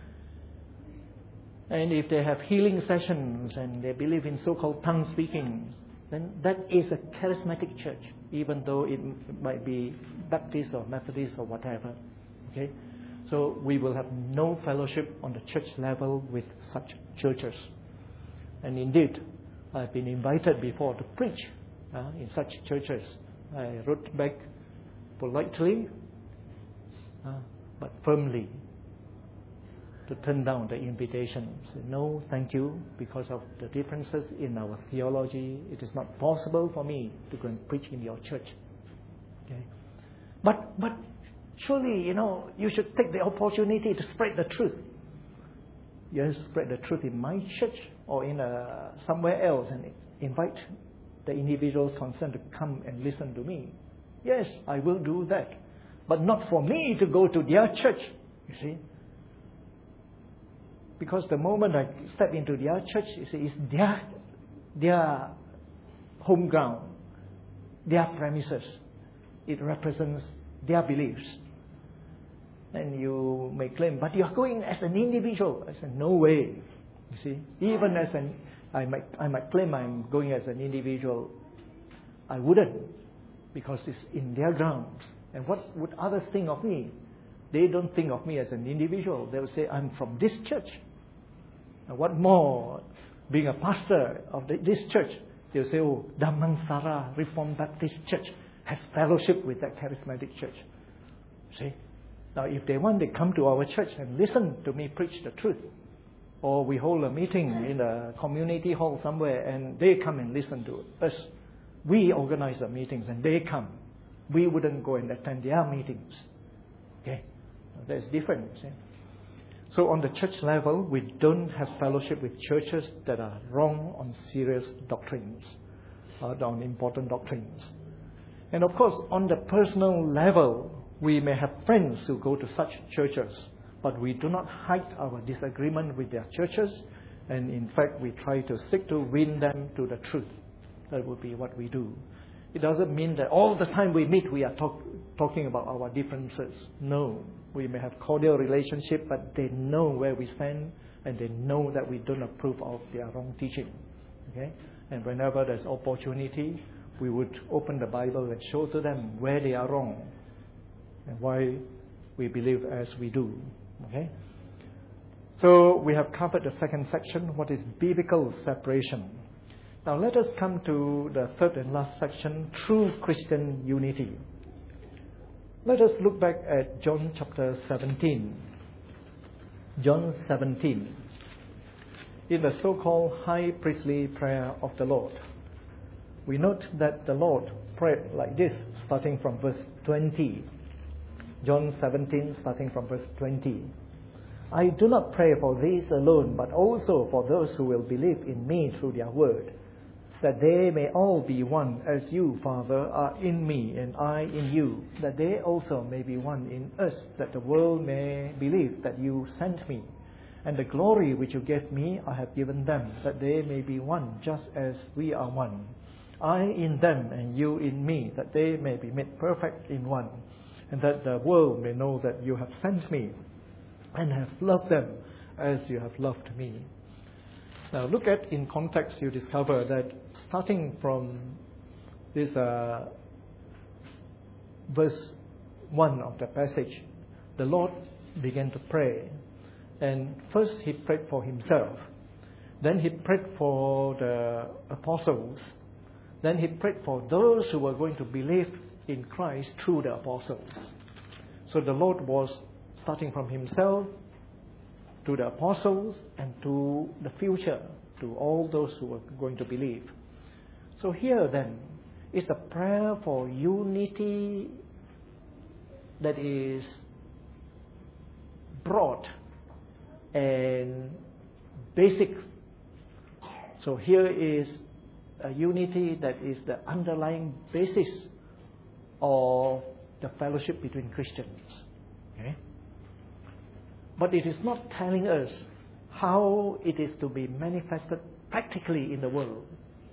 A: And if they have healing sessions and they believe in so-called tongue speaking, then that is a charismatic church, even though it might be Baptist or Methodist or whatever. Okay? So we will have no fellowship on the church level with such churches. And indeed, I've been invited before to preach uh, in such churches. I wrote back politely, uh, but firmly, to turn down the invitation. Say, no, thank you, because of the differences in our theology. It is not possible for me to go and preach in your church. Okay? But, but surely, you know, you should take the opportunity to spread the truth. Yes, spread the truth in my church or in a, somewhere else and invite the individuals concerned to come and listen to me. Yes, I will do that. But not for me to go to their church, you see. Because the moment I step into their church, you see, it's their, their home ground, their premises. It represents their beliefs. And you may claim, but you're going as an individual. I said, no way. You see, even as an, I might, I might claim I'm going as an individual. I wouldn't, because it's in their grounds. And what would others think of me? They don't think of me as an individual. They will say, I'm from this church. And what more, being a pastor of the, this church, they'll say, oh, Damansara Reformed Baptist Church has fellowship with that charismatic church. See? Now, if they want, they come to our church and listen to me preach the truth. Or we hold a meeting in a community hall somewhere and they come and listen to us. We organize the meetings and they come. We wouldn't go and attend their meetings. Okay? That's different. See? So on the church level, we don't have fellowship with churches that are wrong on serious doctrines, or on important doctrines. And of course, on the personal level, we may have friends who go to such churches, but we do not hide our disagreement with their churches, and in fact, we try to seek to win them to the truth. That would be what we do. It doesn't mean that all the time we meet, we are talk, talking about our differences. No. We may have cordial relationship, but they know where we stand, and they know that we don't approve of their wrong teaching. Okay? And whenever there's opportunity, we would open the Bible and show to them where they are wrong and why we believe as we do. Okay? So we have covered the second section, what is biblical separation. Now let us come to the third and last section, true Christian unity. Let us look back at John chapter seventeen. John seventeen. In the so-called high priestly prayer of the Lord, we note that the Lord prayed like this, starting from verse twenty. John seventeen, starting from verse twenty. I do not pray for these alone, but also for those who will believe in me through their word, that they may all be one, as you, Father, are in me and I in you, that they also may be one in us, that the world may believe that you sent me. And the glory which you gave me, I have given them, that they may be one, just as we are one. I in them and you in me, that they may be made perfect in one, and that the world may know that you have sent me and have loved them as you have loved me. Now look at, in context, you discover that starting from this uh, verse one of the passage, the Lord began to pray. And first he prayed for himself. Then he prayed for the apostles. Then he prayed for those who were going to believe in Christ through the apostles. So the Lord was starting from himself to the apostles and to the future, to all those who are going to believe. So here then is a prayer for unity that is broad and basic. So here is a unity that is the underlying basis of the fellowship between Christians. Okay? But it is not telling us how it is to be manifested practically in the world.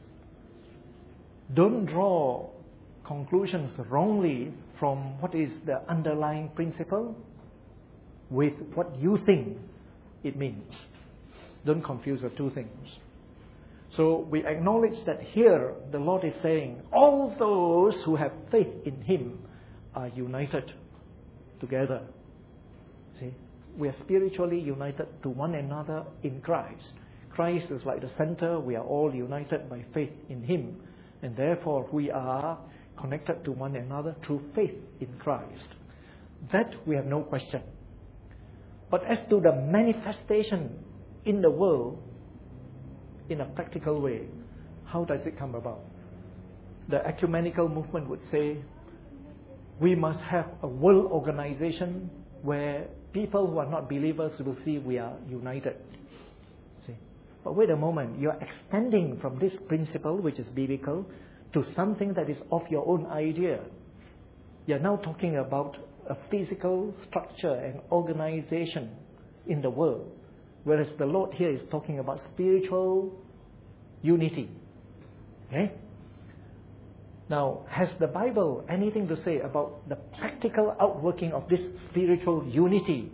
A: Don't draw conclusions wrongly from what is the underlying principle with what you think it means. Don't confuse the two things. So we acknowledge that here the Lord is saying all those who have faith in Him are united together. See, we are spiritually united to one another in Christ. Christ is like the center. We are all united by faith in Him. And therefore we are connected to one another through faith in Christ. That we have no question. But as to the manifestation in the world, in a practical way, how does it come about? The ecumenical movement would say, we must have a world organization where people who are not believers will see we are united. See? But wait a moment, you are extending from this principle, which is biblical, to something that is of your own idea. You are now talking about a physical structure and organization in the world, whereas the Lord here is talking about spiritual unity. Okay? Now, has the Bible anything to say about the practical outworking of this spiritual unity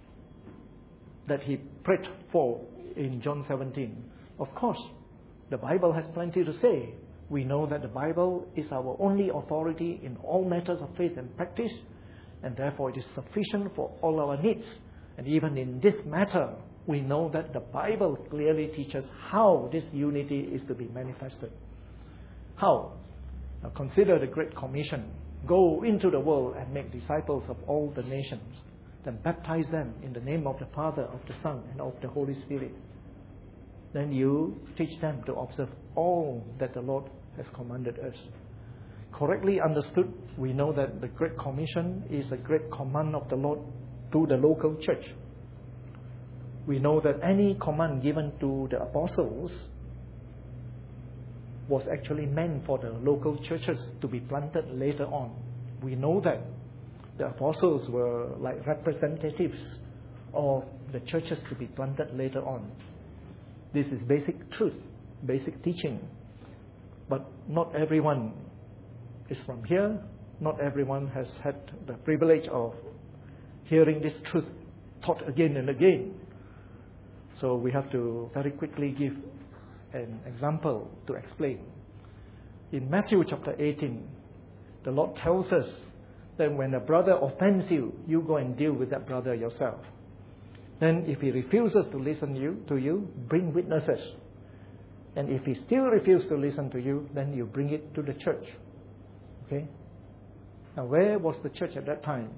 A: that He prayed for in John seventeen? Of course, the Bible has plenty to say. We know that the Bible is our only authority in all matters of faith and practice, and therefore it is sufficient for all our needs. And even in this matter, we know that the Bible clearly teaches how this unity is to be manifested. How? Now consider the Great Commission. Go into the world and make disciples of all the nations. Then baptize them in the name of the Father, of the Son, and of the Holy Spirit. Then you teach them to observe all that the Lord has commanded us. Correctly understood, we know that the Great Commission is a great command of the Lord to the local church. We know that any command given to the apostles was actually meant for the local churches to be planted later on. We know that the apostles were like representatives of the churches to be planted later on. This is basic truth, basic teaching. But not everyone is from here. Not everyone has had the privilege of hearing this truth taught again and again. So we have to very quickly give an example to explain. In Matthew chapter eighteen, the Lord tells us that when a brother offends you, you go and deal with that brother yourself. Then if he refuses to listen you, to you, bring witnesses. And if he still refuses to listen to you, then you bring it to the church. Okay? Now where was the church at that time?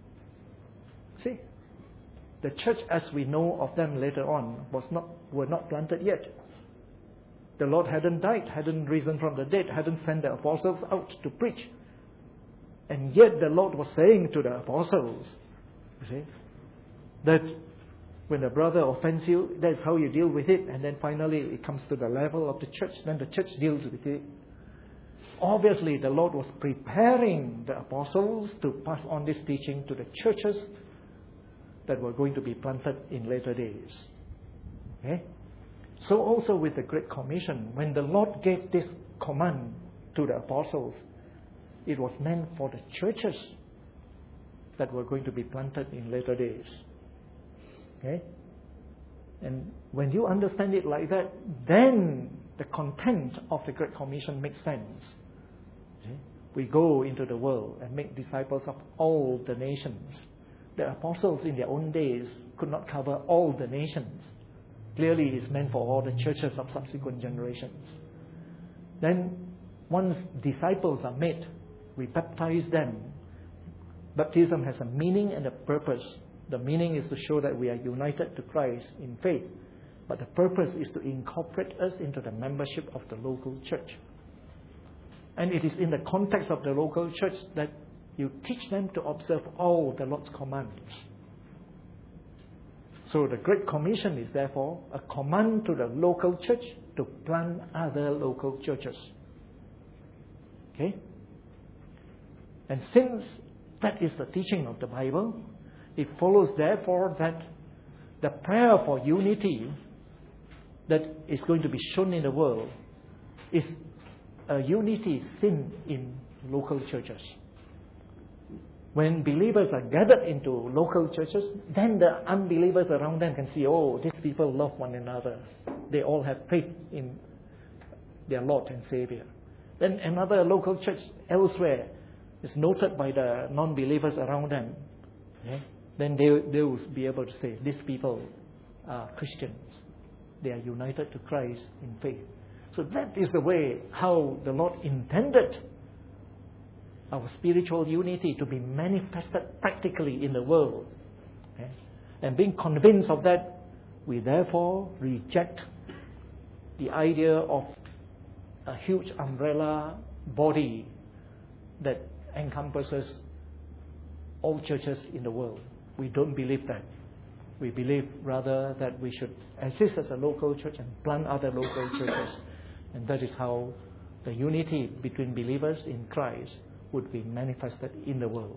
A: See? The church as we know of them later on was not were not planted yet. The Lord hadn't died, hadn't risen from the dead, hadn't sent the apostles out to preach. And yet the Lord was saying to the apostles, you see, that when a brother offends you, that's how you deal with it. And then finally it comes to the level of the church. Then the church deals with it. Obviously the Lord was preparing the apostles to pass on this teaching to the churches that were going to be planted in later days. Okay? So also with the Great Commission, when the Lord gave this command to the apostles, it was meant for the churches that were going to be planted in later days. Okay? And when you understand it like that, then the content of the Great Commission makes sense. Okay? We go into the world and make disciples of all the nations. The apostles in their own days could not cover all the nations. Clearly it is meant for all the churches of subsequent generations. Then once disciples are made, we baptize them. Baptism has a meaning and a purpose. The meaning is to show that we are united to Christ in faith. But the purpose is to incorporate us into the membership of the local church. And it is in the context of the local church that you teach them to observe all the Lord's commands. So the Great Commission is therefore a command to the local church to plant other local churches. Okay? And since that is the teaching of the Bible, it follows therefore that the prayer for unity that is going to be shown in the world is a unity seen in local churches. When believers are gathered into local churches, then the unbelievers around them can see, oh, these people love one another. They all have faith in their Lord and Savior. Then another local church elsewhere is noted by the non-believers around them. Okay? Then they, they will be able to say, these people are Christians. They are united to Christ in faith. So that is the way how the Lord intended our spiritual unity to be manifested practically in the world. Okay? And being convinced of that, we therefore reject the idea of a huge umbrella body that encompasses all churches in the world. We don't believe that. We believe rather that we should exist as a local church and plant other local churches. And that is how the unity between believers in Christ would be manifested in the world.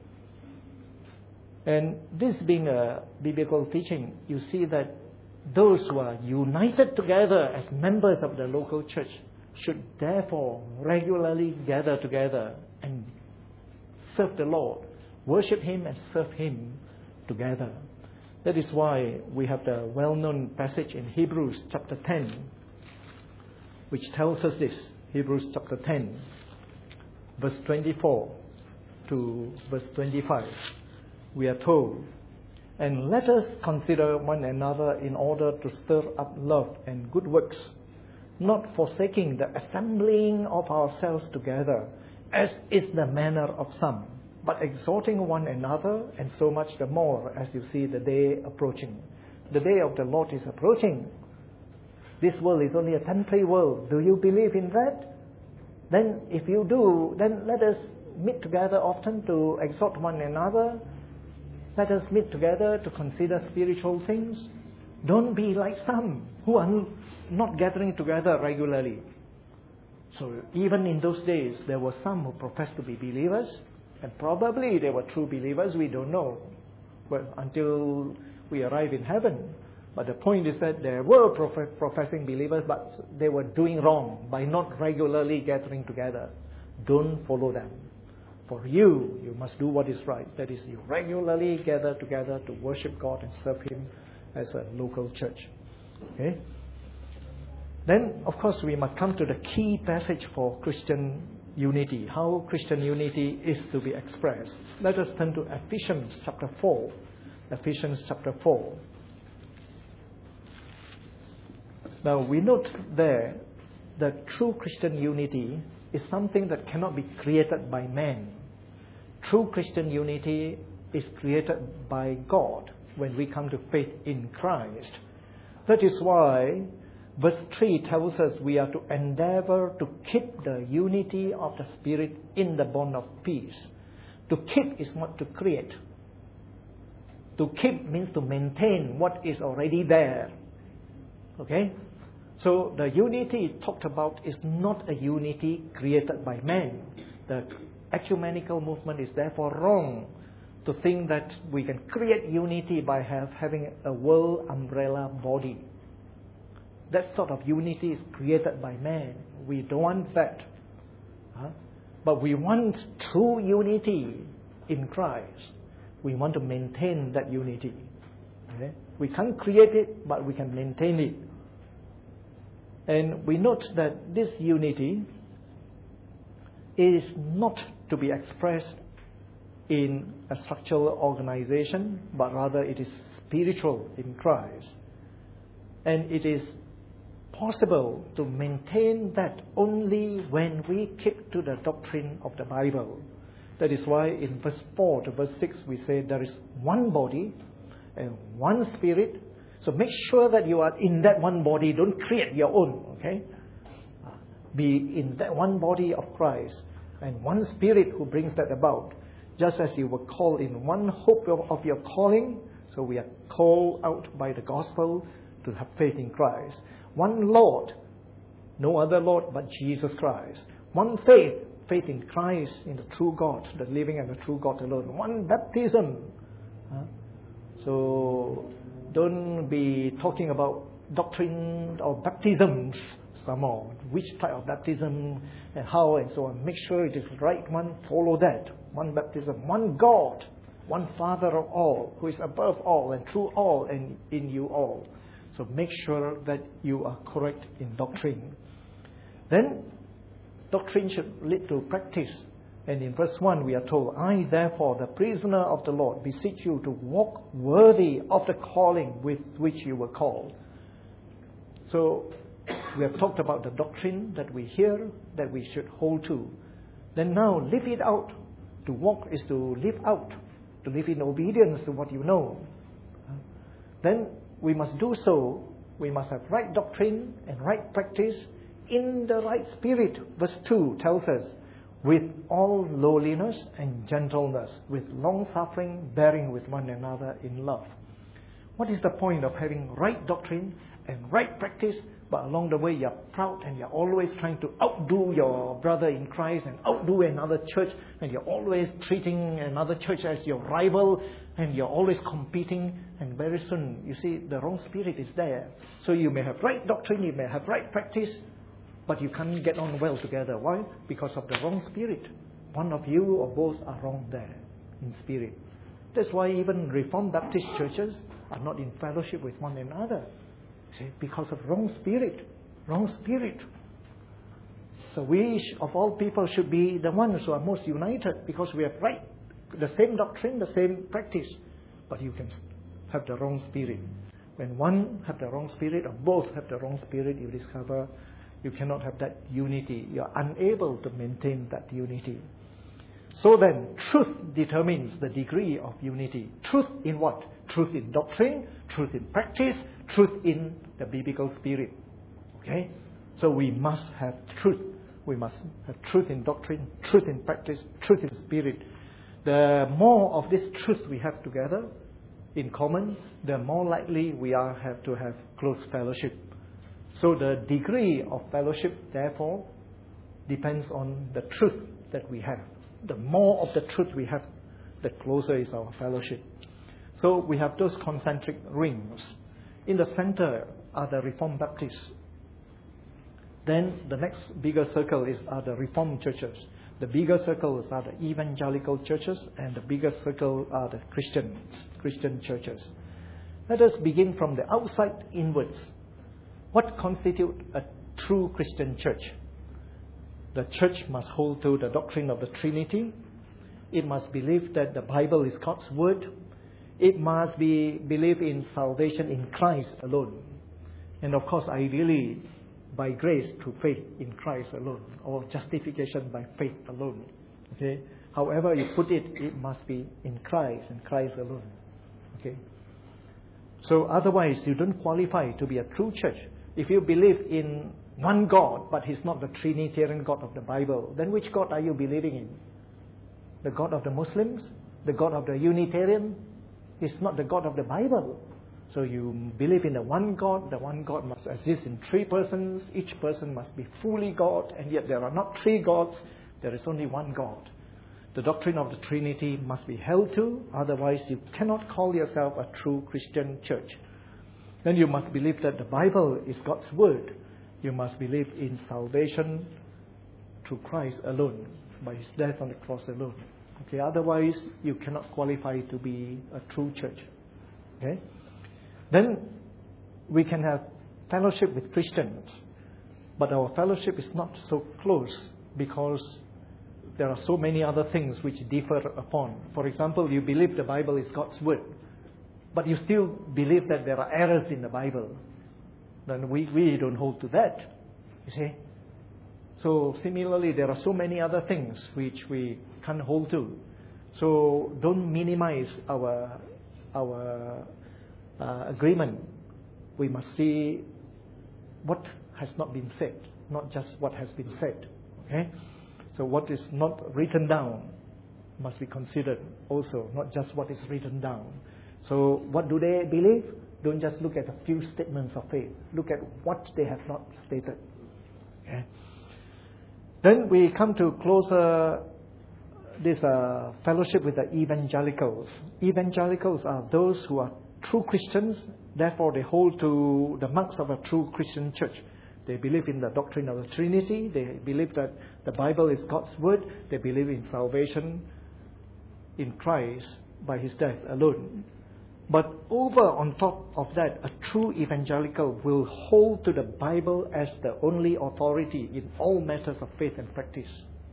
A: And this being a biblical teaching, you see that those who are united together as members of the local church should therefore regularly gather together and serve the Lord, worship Him and serve Him together. That is why we have the well-known passage in Hebrews chapter ten, which tells us this. Hebrews chapter ten, verse twenty-four to verse twenty-five. We are told, "And let us consider one another in order to stir up love and good works, not forsaking the assembling of ourselves together, as is the manner of some, but exhorting one another, and so much the more as you see the day approaching." The day of the Lord is approaching. This world is only a temporary world. Do you believe in that? Then if you do, then let us meet together often to exhort one another. Let us meet together to consider spiritual things. Don't be like some who are not gathering together regularly. So even in those days, there were some who professed to be believers, and probably they were true believers, we don't know, well, until we arrive in heaven. But the point is that there were prof- professing believers, but they were doing wrong by not regularly gathering together. Don't follow them. For you, you must do what is right. That is, you regularly gather together to worship God and serve Him as a local church. Okay? Then, of course, we must come to the key passage for Christian unity, how Christian unity is to be expressed. Let us turn to Ephesians chapter four. Ephesians chapter four. Now, we note there that true Christian unity is something that cannot be created by man. True Christian unity is created by God when we come to faith in Christ. That is why verse three tells us we are to endeavor to keep the unity of the Spirit in the bond of peace. To keep is not to create. To keep means to maintain what is already there. Okay? So the unity talked about is not a unity created by man. The ecumenical movement is therefore wrong to think that we can create unity by have, having a world umbrella body. That sort of unity is created by man. We don't want that. Huh? But we want true unity in Christ. We want to maintain that unity. Okay? We can't create it, but we can maintain it. And we note that this unity is not to be expressed in a structural organization, but rather it is spiritual in Christ. And it is possible to maintain that only when we keep to the doctrine of the Bible. That is why in verse four to verse six we say there is one body and one Spirit. So make sure that you are in that one body. Don't create your own, okay? Be in that one body of Christ and one Spirit who brings that about. Just as you were called in one hope of, of your calling, so we are called out by the gospel to have faith in Christ. One Lord, no other Lord but Jesus Christ. One faith, faith in Christ, in the true God, the living and the true God alone. One baptism. Huh? So don't be talking about doctrine or baptisms some more. Which type of baptism and how and so on. Make sure it is the right one. Follow that. One baptism, one God, one Father of all, who is above all and through all and in you all. So make sure that you are correct in doctrine. Then, doctrine should lead to practice. And in verse one we are told, I therefore, the prisoner of the Lord, beseech you to walk worthy of the calling with which you were called. So, we have talked about the doctrine that we hear, that we should hold to. Then now, live it out. To walk is to live out, to live in obedience to what you know. Then we must do so. We must have right doctrine and right practice in the right spirit. Verse two tells us, with all lowliness and gentleness, with long-suffering, bearing with one another in love. What is the point of having right doctrine and right practice, but along the way you're proud and you're always trying to outdo your brother in Christ and outdo another church, and you're always treating another church as your rival, and you're always competing, and very soon, you see, the wrong spirit is there. So you may have right doctrine, you may have right practice, but you can't get on well together. Why? Because of the wrong spirit. One of you or both are wrong there in spirit. That's why even Reformed Baptist churches are not in fellowship with one another. See, because of wrong spirit. Wrong spirit. So we, of all people, should be the ones who are most united, because we have right, the same doctrine, the same practice, but you can have the wrong spirit. When one have the wrong spirit, or both have the wrong spirit, you discover you cannot have that unity. You are unable to maintain that unity. So then, truth determines the degree of unity. Truth in what? Truth in doctrine, truth in practice, truth in the biblical spirit. Okay? So we must have truth. We must have truth in doctrine, truth in practice, truth in spirit. The more of this truth we have together in common, the more likely we are have to have close fellowship. So the degree of fellowship, therefore, depends on the truth that we have. The more of the truth we have, the closer is our fellowship. So we have those concentric rings. In the center are the Reformed Baptists. Then the next bigger circle is are the Reformed churches. The bigger circles are the evangelical churches, and the bigger circle are the Christians, Christian churches. Let us begin from the outside inwards. What constitutes a true Christian church? The church must hold to the doctrine of the Trinity. It must believe that the Bible is God's word. It must be believe in salvation in Christ alone. And of course, ideally, by grace through faith in Christ alone, or justification by faith alone. Okay? However you put it, it must be in Christ and Christ alone. Okay? So otherwise, you don't qualify to be a true church. If you believe in one God, but He's not the Trinitarian God of the Bible, then which God are you believing in? The God of the Muslims? The God of the Unitarian? He's not the God of the Bible. So you believe in the one God. The one God must exist in three persons. Each person must be fully God, and yet there are not three gods. There is only one God. The doctrine of the Trinity must be held to, otherwise you cannot call yourself a true Christian church. Then you must believe that the Bible is God's word. You must believe in salvation through Christ alone, by His death on the cross alone. Okay, otherwise you cannot qualify to be a true church. Okay? Then we can have fellowship with Christians, but our fellowship is not so close because there are so many other things which differ upon. For example, you believe the Bible is God's word, but you still believe that there are errors in the Bible. Then we, we don't hold to that, you see. So similarly, there are so many other things which we can't hold to. So don't minimize our our uh, agreement. We must see what has not been said, not just what has been said. Okay? So what is not written down must be considered also, not just what is written down. So what do they believe? Don't just look at a few statements of faith. Look at what they have not stated. Okay? Then we come to closer this uh, fellowship with the evangelicals. Evangelicals are those who are true Christians therefore they hold to the marks of a true Christian church. They believe in the doctrine of the Trinity. They believe that the Bible is God's word. They believe in salvation in Christ by His death alone. But over on top of that, a true evangelical will hold to the Bible as the only authority in all matters of faith and practice.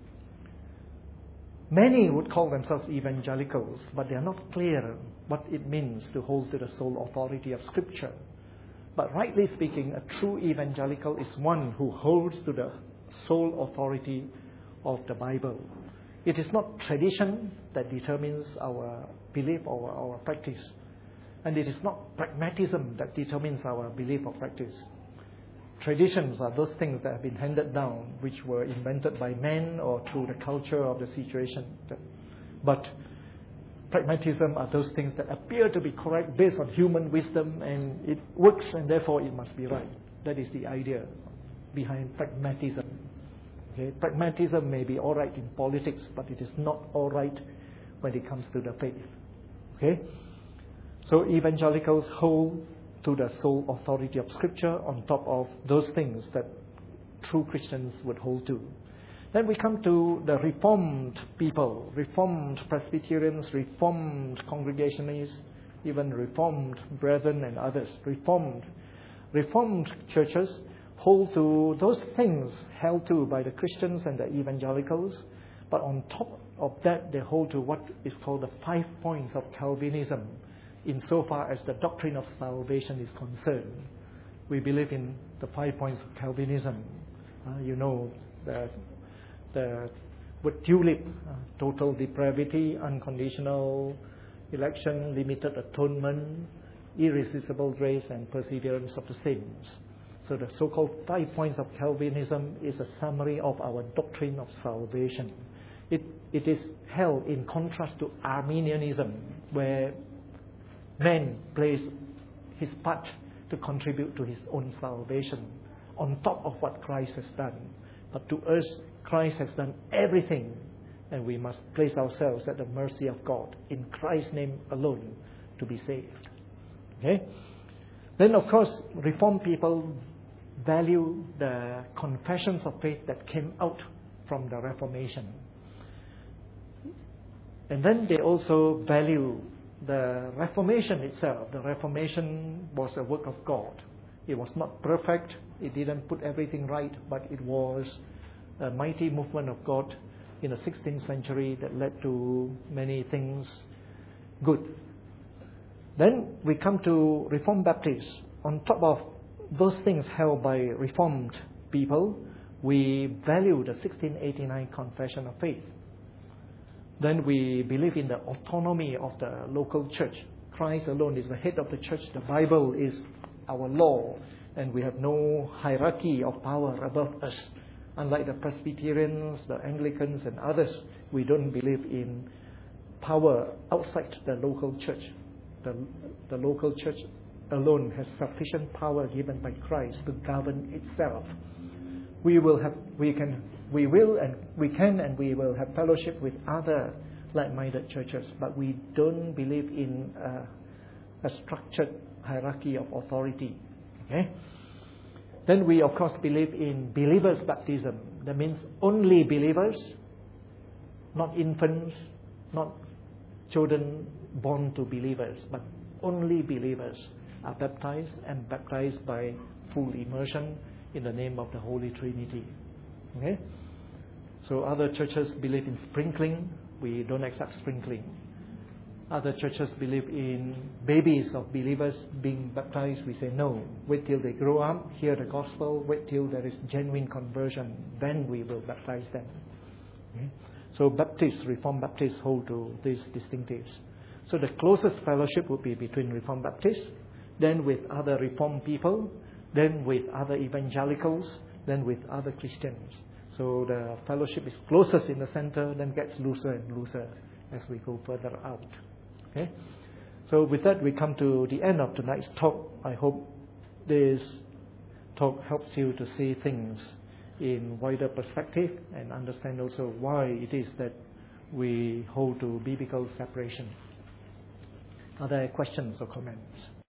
A: Many would call themselves evangelicals, but they are not clear what it means to hold to the sole authority of Scripture. But rightly speaking, a true evangelical is one who holds to the sole authority of the Bible. It is not tradition that determines our belief or our practice. And it is not pragmatism that determines our belief or practice. Traditions are those things that have been handed down, which were invented by men or through the culture of the situation. But pragmatism are those things that appear to be correct based on human wisdom, and it works and therefore it must be right. That is the idea behind pragmatism. Okay? Pragmatism may be all right in politics, but it is not all right when it comes to the faith. Okay? So evangelicals hold to the sole authority of Scripture on top of those things that true Christians would hold to. Then we come to the Reformed people, Reformed Presbyterians, Reformed Congregationalists, even Reformed Brethren and others. Reformed, Reformed churches hold to those things held to by the Christians and the evangelicals, but on top of that they hold to what is called the five points of Calvinism, insofar as the doctrine of salvation is concerned. We believe in the five points of Calvinism. Uh, you know, the, the word tulip, uh, total depravity, unconditional election, limited atonement, irresistible grace, and perseverance of the saints. So the so-called five points of Calvinism is a summary of our doctrine of salvation. It, it is held in contrast to Arminianism, where man plays his part to contribute to his own salvation on top of what Christ has done. But to us, Christ has done everything, and we must place ourselves at the mercy of God in Christ's name alone to be saved. Okay? Then, of course, Reformed people value the confessions of faith that came out from the Reformation. And then they also value the Reformation itself. The Reformation was a work of God. It was not perfect. It didn't put everything right, but it was a mighty movement of God in the sixteenth century that led to many things good. Then we come to Reformed Baptists. On top of those things held by Reformed people, we value the sixteen eighty-nine Confession of Faith. Then we believe in the autonomy of the local church. Christ alone is the head of the church. The Bible is our law, and we have no hierarchy of power above us. Unlike the Presbyterians, the Anglicans, and others, we don't believe in power outside the local church. The, the local church alone has sufficient power given by Christ to govern itself. We will have, we can, we will, and we can, and we will have fellowship with other like-minded churches, but we don't believe in a, a structured hierarchy of authority. Okay? Then we, of course, believe in believers' baptism. That means only believers, not infants, not children born to believers, but only believers are baptized, and baptized by full immersion in the name of the Holy Trinity. Okay? So other churches believe in sprinkling. We don't accept sprinkling. Other churches believe in babies of believers being baptized. We say no. Wait till they grow up, hear the gospel. Wait till there is genuine conversion. Then we will baptize them. Okay? So Baptists, Reformed Baptists hold to these distinctives. So the closest fellowship would be between Reformed Baptists, then with other Reformed people, then with other evangelicals, then with other Christians. So the fellowship is closest in the center, then gets looser and looser as we go further out. Okay? So with that, we come to the end of tonight's talk. I hope this talk helps you to see things in wider perspective and understand also why it is that we hold to biblical separation. Are there questions or comments?